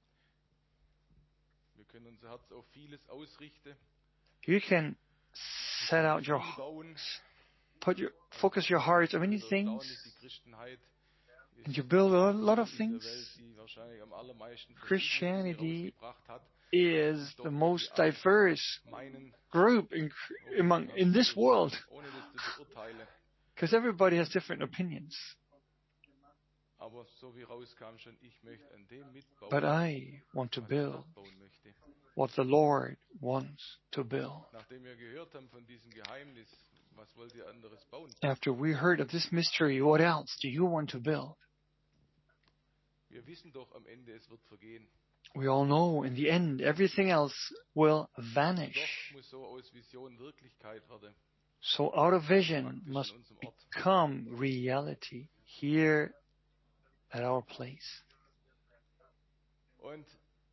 Speaker 1: Wir können unser Herz auf vieles ausrichten,
Speaker 2: You can
Speaker 1: wir
Speaker 2: set
Speaker 1: können
Speaker 2: out your,
Speaker 1: viel bauen.
Speaker 2: put your, focus your heart on many
Speaker 1: Es ist
Speaker 2: things,
Speaker 1: erstaunlich, die Christenheit ist
Speaker 2: and you build a lot of
Speaker 1: in
Speaker 2: things.
Speaker 1: dieser Welt, die wahrscheinlich am allermeisten
Speaker 2: Christianity
Speaker 1: rausgebracht hat,
Speaker 2: is
Speaker 1: doch
Speaker 2: the
Speaker 1: dass
Speaker 2: most
Speaker 1: sie alle
Speaker 2: diverse
Speaker 1: meinen,
Speaker 2: group in, among in this world,
Speaker 1: ohne das zu beurteilen.
Speaker 2: because everybody has different opinions.
Speaker 1: Aber so wie rauskam schon, ich möchte an dem mitbauen,
Speaker 2: But I want to
Speaker 1: was der Herr
Speaker 2: build
Speaker 1: bauen möchte.
Speaker 2: what the Lord wants to build.
Speaker 1: Nachdem wir gehört haben von diesem Geheimnis, was wollt ihr anderes bauen?
Speaker 2: After we heard of this mystery, what else do you want to build?
Speaker 1: Wir wissen doch am Ende, es wird vergehen.
Speaker 2: We all know in the end everything else will
Speaker 1: Doch
Speaker 2: vanish.
Speaker 1: muss so aus Vision Wirklichkeit werden.
Speaker 2: So out of vision
Speaker 1: Praktisch
Speaker 2: must
Speaker 1: an unserem Ort.
Speaker 2: become reality here at our place.
Speaker 1: Und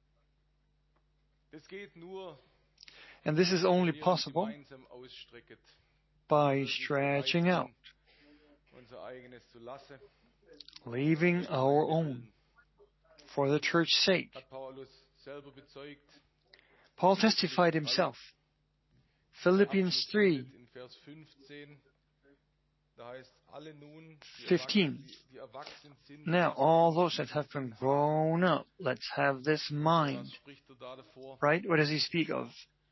Speaker 1: das geht nur,
Speaker 2: And this is only
Speaker 1: wenn wir uns
Speaker 2: possible
Speaker 1: gemeinsam ausstrecken,
Speaker 2: by
Speaker 1: wirklich
Speaker 2: stretching
Speaker 1: bereit
Speaker 2: out,
Speaker 1: sind, unser eigenes zu lassen.
Speaker 2: leaving
Speaker 1: Für
Speaker 2: our
Speaker 1: Gemeinde
Speaker 2: own
Speaker 1: willen.
Speaker 2: for the church's sake.
Speaker 1: Hat Paulus selber bezeugt.
Speaker 2: Paul testified himself. Philippians three,
Speaker 1: In Vers fünfzehn, da heißt, alle nun, die
Speaker 2: fifteen.
Speaker 1: erwachsen, die, die erwachsen sind,
Speaker 2: Now,
Speaker 1: lassen
Speaker 2: all
Speaker 1: sie
Speaker 2: those that have been grown up, let's have this
Speaker 1: Was
Speaker 2: mind.
Speaker 1: spricht er da davor?
Speaker 2: Right? What does he speak of?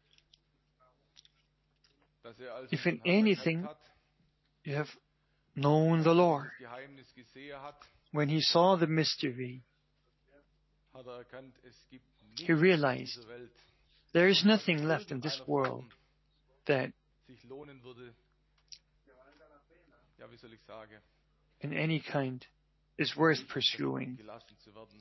Speaker 1: Dass er also
Speaker 2: If in
Speaker 1: den Herrn
Speaker 2: anything
Speaker 1: erkannt hat,
Speaker 2: You have known the Lord.
Speaker 1: das Geheimnis gesehen hat,
Speaker 2: When he saw the mystery,
Speaker 1: hat er erkannt, es gibt nichts
Speaker 2: he realized
Speaker 1: in dieser Welt,
Speaker 2: there is
Speaker 1: was
Speaker 2: nothing
Speaker 1: in
Speaker 2: left in this
Speaker 1: irgendeiner
Speaker 2: world
Speaker 1: Form
Speaker 2: that
Speaker 1: sich lohnen würde. Ja, wie soll ich sagen?
Speaker 2: in any kind is worth pursuing
Speaker 1: Gelassen zu werden.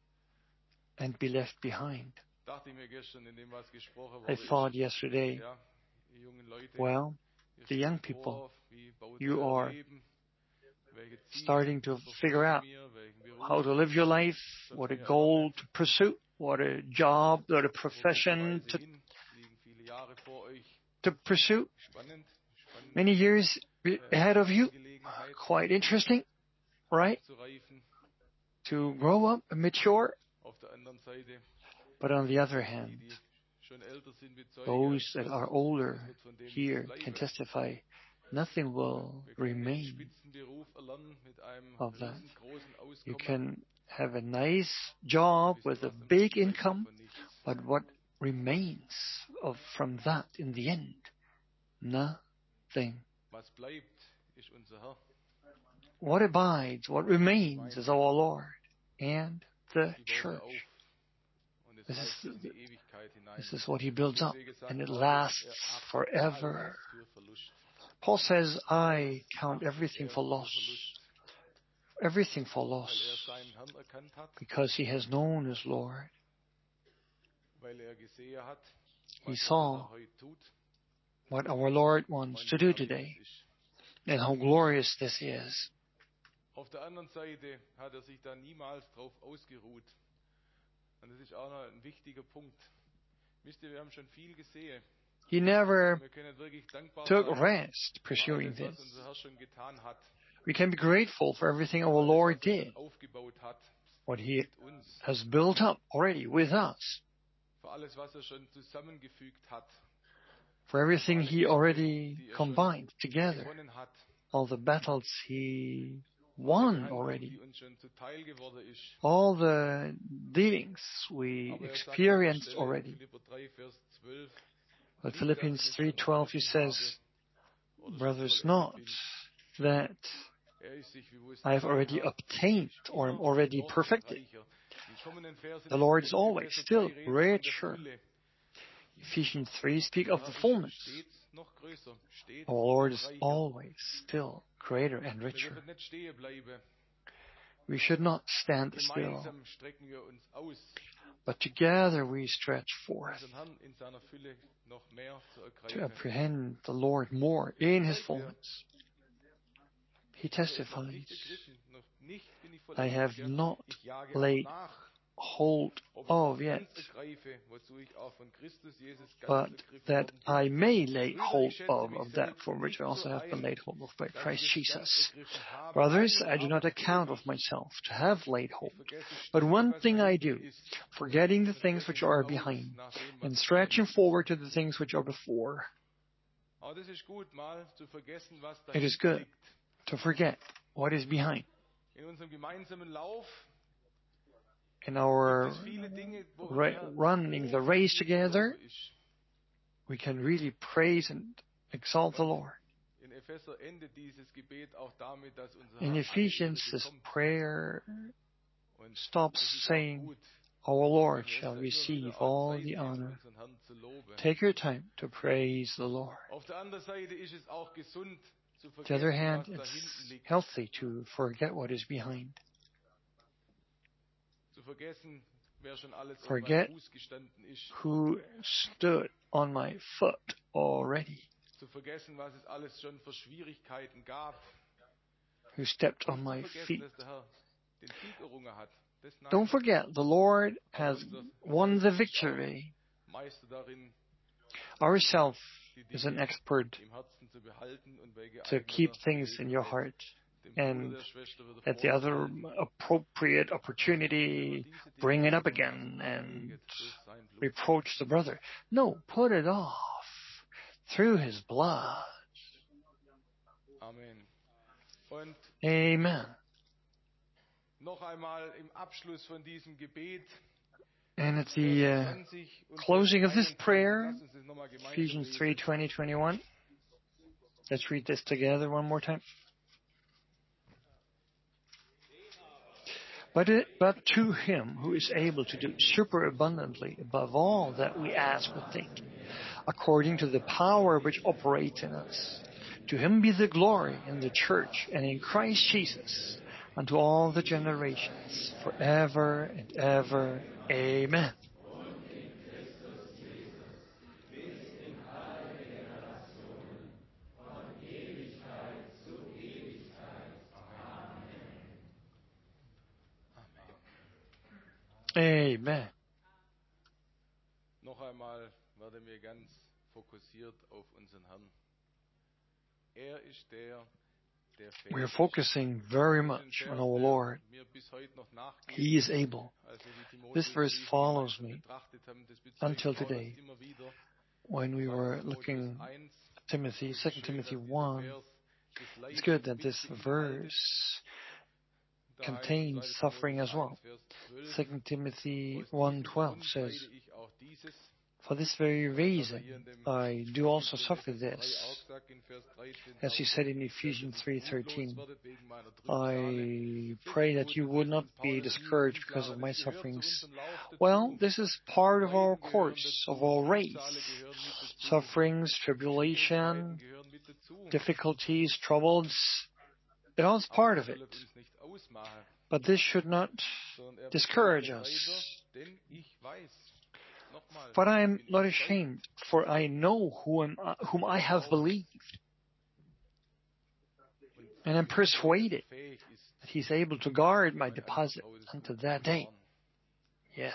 Speaker 2: and be left behind.
Speaker 1: Dachte ich mir gestern, in dem was gesprochen
Speaker 2: I
Speaker 1: wurde,
Speaker 2: thought
Speaker 1: ist,
Speaker 2: yesterday,
Speaker 1: ja,
Speaker 2: Well, the young people, you are starting to figure out how to live your life, what a goal to pursue, what a job, what a profession to, to pursue. Many years ahead of you. Quite interesting, right? To grow up and mature. But on the other hand, those that are older here can testify nothing will remain of that. You can have a nice job with a big income, but what remains of from that in the end? Nothing. What abides, what remains is our Lord and the church. This is, this is what He builds up, and it lasts forever. Paul says, I count everything for loss. Everything for loss. Because he has known his Lord. He saw what our Lord wants to do today, and how glorious this is.
Speaker 1: Auf der anderen Seite hat er sich da niemals drauf ausgeruht. Und das ist auch noch ein wichtiger Punkt. Wisst ihr, wir haben schon viel gesehen.
Speaker 2: He never took rest pursuing this. We can be grateful for everything our Lord did, what He has built up already with us, for everything He already combined together, all the battles He won already, all the dealings we experienced already. But Philippians three twelve, he says, brothers, not that I have already obtained or am already perfected. The Lord is always still richer. Ephesians three speak of the fullness. Our Lord is always still greater and richer. We should not stand still, but together we stretch forth to apprehend the Lord more in His fullness. He testifies, I have not laid hold of yet, but that I may lay hold of, of that for which I also have been laid hold of by Christ Jesus. Brothers, I do not account of myself to have laid hold, but one thing I do, forgetting the things which are behind, and stretching forward to the things which are before. It is good to forget what is behind. In our ra- running the race together, we can really praise and exalt the Lord. In Ephesians, this prayer stops saying, our Lord shall receive all the honor. Take your time to praise the Lord. On the other hand, it's healthy to forget what is behind. Forget who stood on my foot already, who stepped on my feet. Don't forget, the Lord has won the victory. Ourself is an expert to keep things in your heart, and at the other appropriate opportunity, bring it up again and reproach the brother. No, put it off through His blood.
Speaker 1: Amen.
Speaker 2: Amen. And at the uh, closing of this prayer, Ephesians three twenty to twenty-one, let's read this together one more time. But, it, but to Him who is able to do superabundantly above all that we ask or think, according to the power which operates in us, to Him be the glory in the church and in Christ Jesus, unto all the generations, forever and ever. Amen. Amen.
Speaker 1: Noch einmal werden wir ganz fokussiert auf unseren Herrn. Er ist der, der fähig
Speaker 2: We are
Speaker 1: ist.
Speaker 2: focusing very much on our Lord.
Speaker 1: Mir bis heute noch nachgeht,
Speaker 2: He is able.
Speaker 1: als wir die
Speaker 2: This verse
Speaker 1: Timotheusbriefe
Speaker 2: follows
Speaker 1: gemeinsam
Speaker 2: me
Speaker 1: betrachtet haben, das bezeugt
Speaker 2: until
Speaker 1: Paulus
Speaker 2: today.
Speaker 1: immer wieder.
Speaker 2: When we
Speaker 1: zweiter
Speaker 2: were
Speaker 1: Timotheus
Speaker 2: looking
Speaker 1: eins,
Speaker 2: Timothy,
Speaker 1: es ist
Speaker 2: Second
Speaker 1: schön,
Speaker 2: Timothy
Speaker 1: dass dieser
Speaker 2: one,
Speaker 1: Vers das Leiden
Speaker 2: it's good that this
Speaker 1: mit beinhaltet.
Speaker 2: verse
Speaker 1: Da heißt es,
Speaker 2: contains
Speaker 1: zweiter
Speaker 2: suffering as
Speaker 1: Timotheus
Speaker 2: well.
Speaker 1: eins, Vers zwölf,
Speaker 2: Second Timothy
Speaker 1: aus
Speaker 2: one
Speaker 1: diesem
Speaker 2: twelve
Speaker 1: Grund
Speaker 2: says,
Speaker 1: leide ich auch dieses.
Speaker 2: for this very
Speaker 1: Und dann hat er
Speaker 2: reason
Speaker 1: hier in dem
Speaker 2: I do also
Speaker 1: Kapitel
Speaker 2: suffer
Speaker 1: Epheser drei
Speaker 2: this.
Speaker 1: auch gesagt, in Vers dreizehn,
Speaker 2: As he
Speaker 1: darum
Speaker 2: said in
Speaker 1: bitte ich, dass ihr
Speaker 2: Ephesians
Speaker 1: nicht
Speaker 2: three
Speaker 1: mutlos
Speaker 2: thirteen,
Speaker 1: werdet wegen meiner Trübsale.
Speaker 2: I
Speaker 1: Das
Speaker 2: pray
Speaker 1: ist
Speaker 2: that
Speaker 1: gut,
Speaker 2: you
Speaker 1: das
Speaker 2: would
Speaker 1: lässt
Speaker 2: not
Speaker 1: uns
Speaker 2: be
Speaker 1: Paulus nie
Speaker 2: discouraged because
Speaker 1: unklar,
Speaker 2: of
Speaker 1: aber
Speaker 2: my
Speaker 1: das gehört zu
Speaker 2: sufferings.
Speaker 1: unserem Lauf dazu.
Speaker 2: Well, this is part of our
Speaker 1: Leiden gehören
Speaker 2: course,
Speaker 1: dazu,
Speaker 2: of our race.
Speaker 1: Trübsale gehören mit dazu,
Speaker 2: Sufferings,
Speaker 1: Schwierigkeiten
Speaker 2: tribulation,
Speaker 1: gehören mit dazu.
Speaker 2: difficulties, troubles, it all is
Speaker 1: Aber
Speaker 2: part
Speaker 1: das
Speaker 2: of it.
Speaker 1: soll es uns nicht ausmachen,
Speaker 2: But this should not
Speaker 1: sondern er
Speaker 2: discourage
Speaker 1: betont
Speaker 2: us.
Speaker 1: weiter, denn ich weiß, nochmal,
Speaker 2: But I am
Speaker 1: bin
Speaker 2: not
Speaker 1: überzeugt,
Speaker 2: ashamed, for I know whom, whom I have believed, and am persuaded
Speaker 1: fähig ist,
Speaker 2: that he is able to guard my
Speaker 1: mein
Speaker 2: deposit
Speaker 1: anvertrautes
Speaker 2: until
Speaker 1: Gut
Speaker 2: that
Speaker 1: zu
Speaker 2: day.
Speaker 1: bewahren.
Speaker 2: Yes.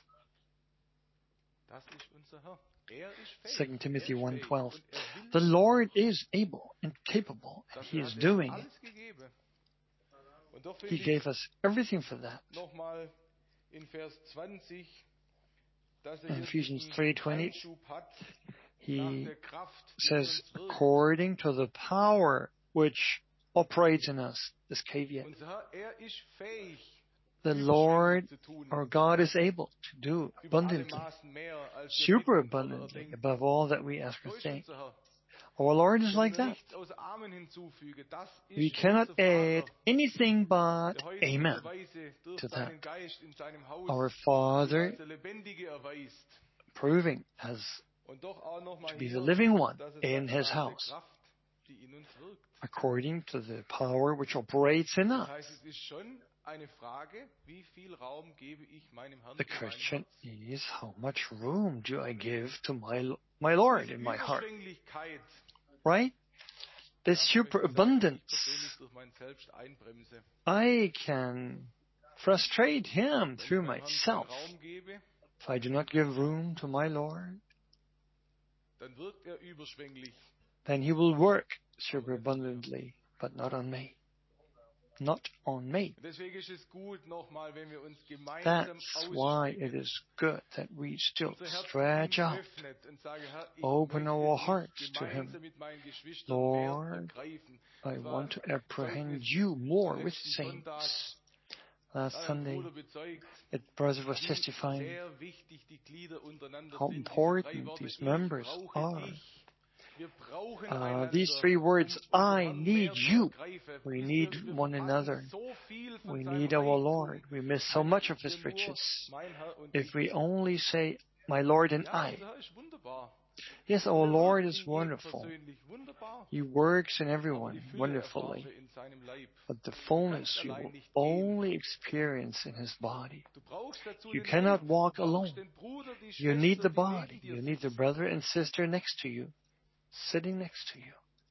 Speaker 1: Das ist unser Herr. Er ist fähig.
Speaker 2: Second Timothy
Speaker 1: Er ist
Speaker 2: one
Speaker 1: fähig.
Speaker 2: twelve.
Speaker 1: Und er will
Speaker 2: The
Speaker 1: es
Speaker 2: Lord
Speaker 1: auch.
Speaker 2: is able and capable, and he
Speaker 1: Dafür
Speaker 2: is
Speaker 1: hat er
Speaker 2: doing it.
Speaker 1: alles gegeben. Und doch
Speaker 2: He
Speaker 1: finde ich
Speaker 2: gave us everything for that.
Speaker 1: nochmal in Vers zwanzig, dass er
Speaker 2: In
Speaker 1: hier
Speaker 2: Ephesians
Speaker 1: diesen
Speaker 2: three twenty,
Speaker 1: Einschub hat nach
Speaker 2: he
Speaker 1: der Kraft, die in
Speaker 2: says,
Speaker 1: uns wirkt.
Speaker 2: according to the power which operates in us, this caveat.
Speaker 1: Unser Herr, er ist fähig,
Speaker 2: The
Speaker 1: überschwänglich
Speaker 2: Lord,
Speaker 1: zu tun,
Speaker 2: our God, is able to do
Speaker 1: über alle
Speaker 2: abundantly,
Speaker 1: Maßen mehr, als wir
Speaker 2: super
Speaker 1: bitten oder
Speaker 2: abundantly,
Speaker 1: denken.
Speaker 2: above all that we ask
Speaker 1: So
Speaker 2: or
Speaker 1: ist
Speaker 2: think.
Speaker 1: unser Herr.
Speaker 2: Our Lord is
Speaker 1: Wenn
Speaker 2: like
Speaker 1: wir
Speaker 2: that.
Speaker 1: nichts außer Amen hinzufügen, das
Speaker 2: We
Speaker 1: ist
Speaker 2: cannot
Speaker 1: unser
Speaker 2: add
Speaker 1: Vater,
Speaker 2: anything but
Speaker 1: der heute
Speaker 2: Amen
Speaker 1: Weise durch
Speaker 2: to
Speaker 1: seinen
Speaker 2: that.
Speaker 1: Geist in seinem Haus
Speaker 2: Our
Speaker 1: sich
Speaker 2: Father,
Speaker 1: als der Lebendige erweist.
Speaker 2: proving as
Speaker 1: Und doch auch noch mal
Speaker 2: to be
Speaker 1: hier,
Speaker 2: the living one
Speaker 1: dass es
Speaker 2: in
Speaker 1: sagt,
Speaker 2: his
Speaker 1: nach der
Speaker 2: house,
Speaker 1: Kraft, die in uns wirkt.
Speaker 2: according to the power which operates in
Speaker 1: Das
Speaker 2: us.
Speaker 1: heißt, es ist schon eine Frage, wie viel Raum gebe ich meinem Herrn
Speaker 2: The
Speaker 1: in meinem
Speaker 2: question
Speaker 1: Herz?
Speaker 2: is, how much room do I give to my my Lord
Speaker 1: Diese
Speaker 2: in my heart?
Speaker 1: Überschwänglichkeit,
Speaker 2: Right? This
Speaker 1: ja, möchte ich sagen, ich
Speaker 2: superabundance,
Speaker 1: persönlich durch mein Selbst einbremse.
Speaker 2: I can frustrate him
Speaker 1: Wenn ich
Speaker 2: through
Speaker 1: meinem Herrn
Speaker 2: myself.
Speaker 1: keinen Raum gebe,
Speaker 2: If I do not give room to my Lord,
Speaker 1: dann wirkt er überschwänglich.
Speaker 2: then he will work superabundantly, but not on me. Not on me.
Speaker 1: Und deswegen ist es gut, nochmal, wenn wir uns gemeinsam
Speaker 2: That's why it
Speaker 1: ausstrecken,
Speaker 2: is good that we still
Speaker 1: unser Herz
Speaker 2: stretch
Speaker 1: ihm
Speaker 2: out,
Speaker 1: öffnet und sagen, Herr, ich
Speaker 2: open
Speaker 1: möchte
Speaker 2: our
Speaker 1: dich
Speaker 2: hearts to
Speaker 1: gemeinsam
Speaker 2: him.
Speaker 1: mit meinen Geschwistern
Speaker 2: Lord,
Speaker 1: mehr ergreifen.
Speaker 2: I
Speaker 1: Das war
Speaker 2: want to
Speaker 1: ein
Speaker 2: apprehend
Speaker 1: Zeugnis
Speaker 2: you more
Speaker 1: am
Speaker 2: with
Speaker 1: letzten Sonntag.
Speaker 2: saints.
Speaker 1: Da
Speaker 2: Last
Speaker 1: hat ein
Speaker 2: Sunday,
Speaker 1: Bruder bezeugt,
Speaker 2: the brother was
Speaker 1: wie
Speaker 2: testifying
Speaker 1: sehr wichtig die Glieder untereinander
Speaker 2: how
Speaker 1: sind. Diese drei
Speaker 2: important
Speaker 1: Worte,
Speaker 2: these
Speaker 1: ich
Speaker 2: members
Speaker 1: brauche
Speaker 2: are.
Speaker 1: dich. Wir brauchen
Speaker 2: Uh,
Speaker 1: einander,
Speaker 2: these three words,
Speaker 1: um unseren
Speaker 2: I
Speaker 1: Herrn
Speaker 2: need
Speaker 1: mehr zu
Speaker 2: you.
Speaker 1: ergreifen.
Speaker 2: We
Speaker 1: Wisst
Speaker 2: need
Speaker 1: ihr, wir
Speaker 2: one
Speaker 1: verpassen
Speaker 2: another.
Speaker 1: so viel von
Speaker 2: We
Speaker 1: seinem
Speaker 2: need our
Speaker 1: Reichtum,
Speaker 2: Lord. We miss so
Speaker 1: wenn
Speaker 2: much of
Speaker 1: wir
Speaker 2: his
Speaker 1: nur
Speaker 2: riches.
Speaker 1: mein Herr und
Speaker 2: If
Speaker 1: ich.
Speaker 2: we only say, my Lord and
Speaker 1: Ja,
Speaker 2: I.
Speaker 1: unser Herr ist wunderbar.
Speaker 2: Yes, our
Speaker 1: Und er
Speaker 2: Lord
Speaker 1: wirkt
Speaker 2: is
Speaker 1: in jedem
Speaker 2: wonderful.
Speaker 1: persönlich wunderbar.
Speaker 2: He works in
Speaker 1: Aber
Speaker 2: everyone
Speaker 1: die Fülle
Speaker 2: wonderfully.
Speaker 1: erfahren wir in seinem Leib.
Speaker 2: But the
Speaker 1: Du kannst
Speaker 2: fullness you
Speaker 1: allein
Speaker 2: will
Speaker 1: nicht gehen.
Speaker 2: only experience in his body.
Speaker 1: Du brauchst dazu
Speaker 2: You
Speaker 1: den
Speaker 2: cannot
Speaker 1: Leib,
Speaker 2: walk
Speaker 1: du brauchst
Speaker 2: alone.
Speaker 1: den Bruder, die
Speaker 2: You need
Speaker 1: Schwester,
Speaker 2: the
Speaker 1: die neben
Speaker 2: body.
Speaker 1: dir
Speaker 2: You need the
Speaker 1: sitzt.
Speaker 2: brother and sister next to you, sitting next to you.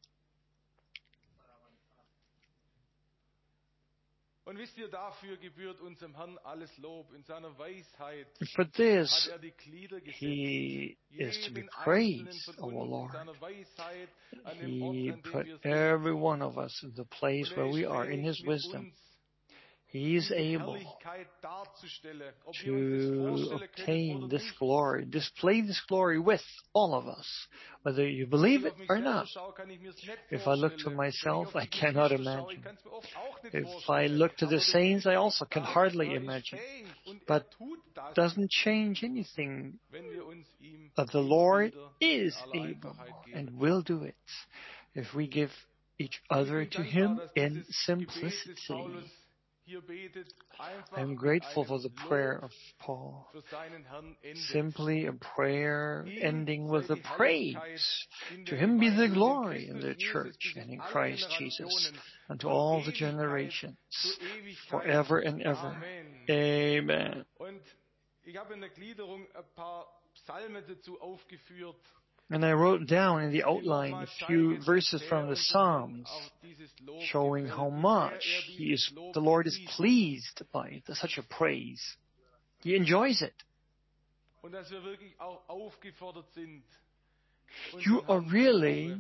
Speaker 1: Und wisst ihr, dafür gebührt unserem Herrn alles Lob. In seiner Weisheit
Speaker 2: And for
Speaker 1: hat
Speaker 2: this,
Speaker 1: er die Glieder gesetzt.
Speaker 2: he is to be
Speaker 1: Jeden einzelnen
Speaker 2: praised,
Speaker 1: von
Speaker 2: our
Speaker 1: uns in
Speaker 2: Lord.
Speaker 1: seiner Weisheit, an dem Ort,
Speaker 2: He
Speaker 1: an dem
Speaker 2: put
Speaker 1: wir sind.
Speaker 2: every one of us in the
Speaker 1: Und
Speaker 2: place
Speaker 1: er
Speaker 2: where
Speaker 1: ist
Speaker 2: we are in
Speaker 1: fähig,
Speaker 2: his
Speaker 1: mit
Speaker 2: wisdom.
Speaker 1: uns
Speaker 2: He is
Speaker 1: diese
Speaker 2: able
Speaker 1: Herrlichkeit darzustellen. Ob wir uns das
Speaker 2: to
Speaker 1: vorstellen können
Speaker 2: obtain
Speaker 1: oder
Speaker 2: this
Speaker 1: nicht.
Speaker 2: glory, display this glory with all of us, whether you believe
Speaker 1: Wenn
Speaker 2: it
Speaker 1: ich auf mich
Speaker 2: or
Speaker 1: selber
Speaker 2: not.
Speaker 1: schaue, kann ich mir es nicht
Speaker 2: If I look to
Speaker 1: vorstellen. Wenn ich
Speaker 2: myself,
Speaker 1: auf
Speaker 2: I
Speaker 1: die
Speaker 2: cannot
Speaker 1: Geschwister schaue, ich
Speaker 2: imagine.
Speaker 1: kann es mir oft auch nicht
Speaker 2: If I
Speaker 1: vorstellen.
Speaker 2: look to
Speaker 1: Aber
Speaker 2: the
Speaker 1: das
Speaker 2: saints, I
Speaker 1: Wichtige
Speaker 2: also
Speaker 1: ist,
Speaker 2: can
Speaker 1: der
Speaker 2: hardly
Speaker 1: Herr ist
Speaker 2: imagine.
Speaker 1: fähig und
Speaker 2: But
Speaker 1: er tut das,
Speaker 2: doesn't change anything
Speaker 1: wenn wir uns ihm
Speaker 2: that the
Speaker 1: immer
Speaker 2: Lord
Speaker 1: wieder
Speaker 2: is
Speaker 1: in aller
Speaker 2: able
Speaker 1: Einfachheit geben.
Speaker 2: and will do it if we give each
Speaker 1: Und ich
Speaker 2: other
Speaker 1: bin
Speaker 2: to
Speaker 1: dankbar,
Speaker 2: Him
Speaker 1: dass
Speaker 2: in
Speaker 1: dieses Gebet des
Speaker 2: simplicity.
Speaker 1: Paulus hier betet, einfach
Speaker 2: I'm
Speaker 1: mit
Speaker 2: grateful for
Speaker 1: einem
Speaker 2: the prayer
Speaker 1: Lob
Speaker 2: of Paul.
Speaker 1: für seinen Herrn endet.
Speaker 2: Simply a prayer
Speaker 1: Ihm
Speaker 2: ending
Speaker 1: sei
Speaker 2: with a
Speaker 1: die Herrlichkeit
Speaker 2: praise.
Speaker 1: in
Speaker 2: To
Speaker 1: der
Speaker 2: Him be the
Speaker 1: Gemeinde und in
Speaker 2: glory in
Speaker 1: Christus
Speaker 2: the
Speaker 1: Jesus
Speaker 2: church
Speaker 1: bis
Speaker 2: and
Speaker 1: in
Speaker 2: in
Speaker 1: alle
Speaker 2: Christ Jesus
Speaker 1: Generationen,
Speaker 2: and to
Speaker 1: von
Speaker 2: all the
Speaker 1: Ewigkeit
Speaker 2: generations
Speaker 1: zu Ewigkeit.
Speaker 2: forever and ever.
Speaker 1: Amen.
Speaker 2: Amen.
Speaker 1: Und ich habe in der Gliederung ein paar Psalmen dazu aufgeführt,
Speaker 2: And I wrote down in the
Speaker 1: die
Speaker 2: outline
Speaker 1: nochmal
Speaker 2: a few
Speaker 1: zeigen,
Speaker 2: verses
Speaker 1: dass
Speaker 2: from
Speaker 1: er
Speaker 2: the
Speaker 1: unserem Herrn
Speaker 2: Psalms
Speaker 1: auch dieses Lob
Speaker 2: showing
Speaker 1: gefällt,
Speaker 2: how
Speaker 1: wie sehr
Speaker 2: much
Speaker 1: er
Speaker 2: he is,
Speaker 1: dieses Lob
Speaker 2: the Lord is
Speaker 1: genießt.
Speaker 2: pleased by such a praise. He enjoys it.
Speaker 1: Und dass wir wirklich auch aufgefordert sind.
Speaker 2: You are really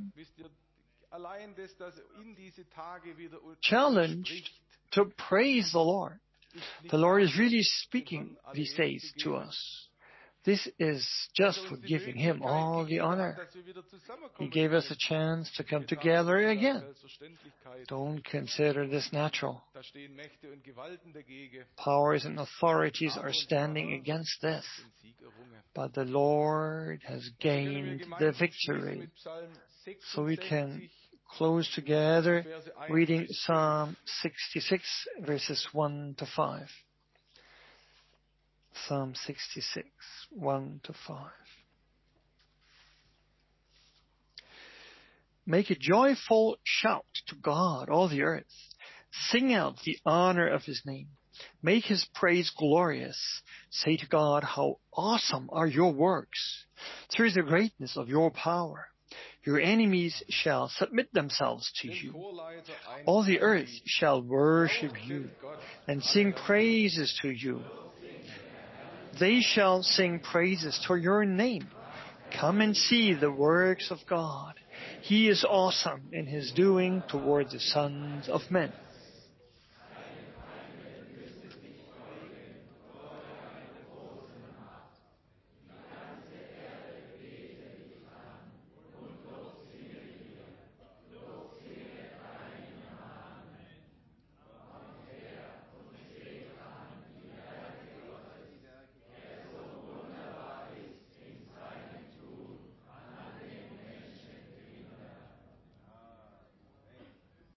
Speaker 2: challenged to praise the Lord. The Lord is really speaking these days to us. This is just for giving Him all the honor. He gave us a chance to come together again. Don't consider this natural. Powers and authorities are standing against this. But the Lord has gained the victory. So we can close together reading Psalm sixty-six, verses one to five. Psalm sixty-six, one to five. Make a joyful shout to God, all the earth. Sing out the honor of His name. Make His praise glorious. Say to God, how awesome are your works. Through the greatness of your power, your enemies shall submit themselves to you. All the earth shall worship you and sing praises to you. They shall sing praises to your name. Come and see the works of God. He is awesome in His doing toward the sons of men.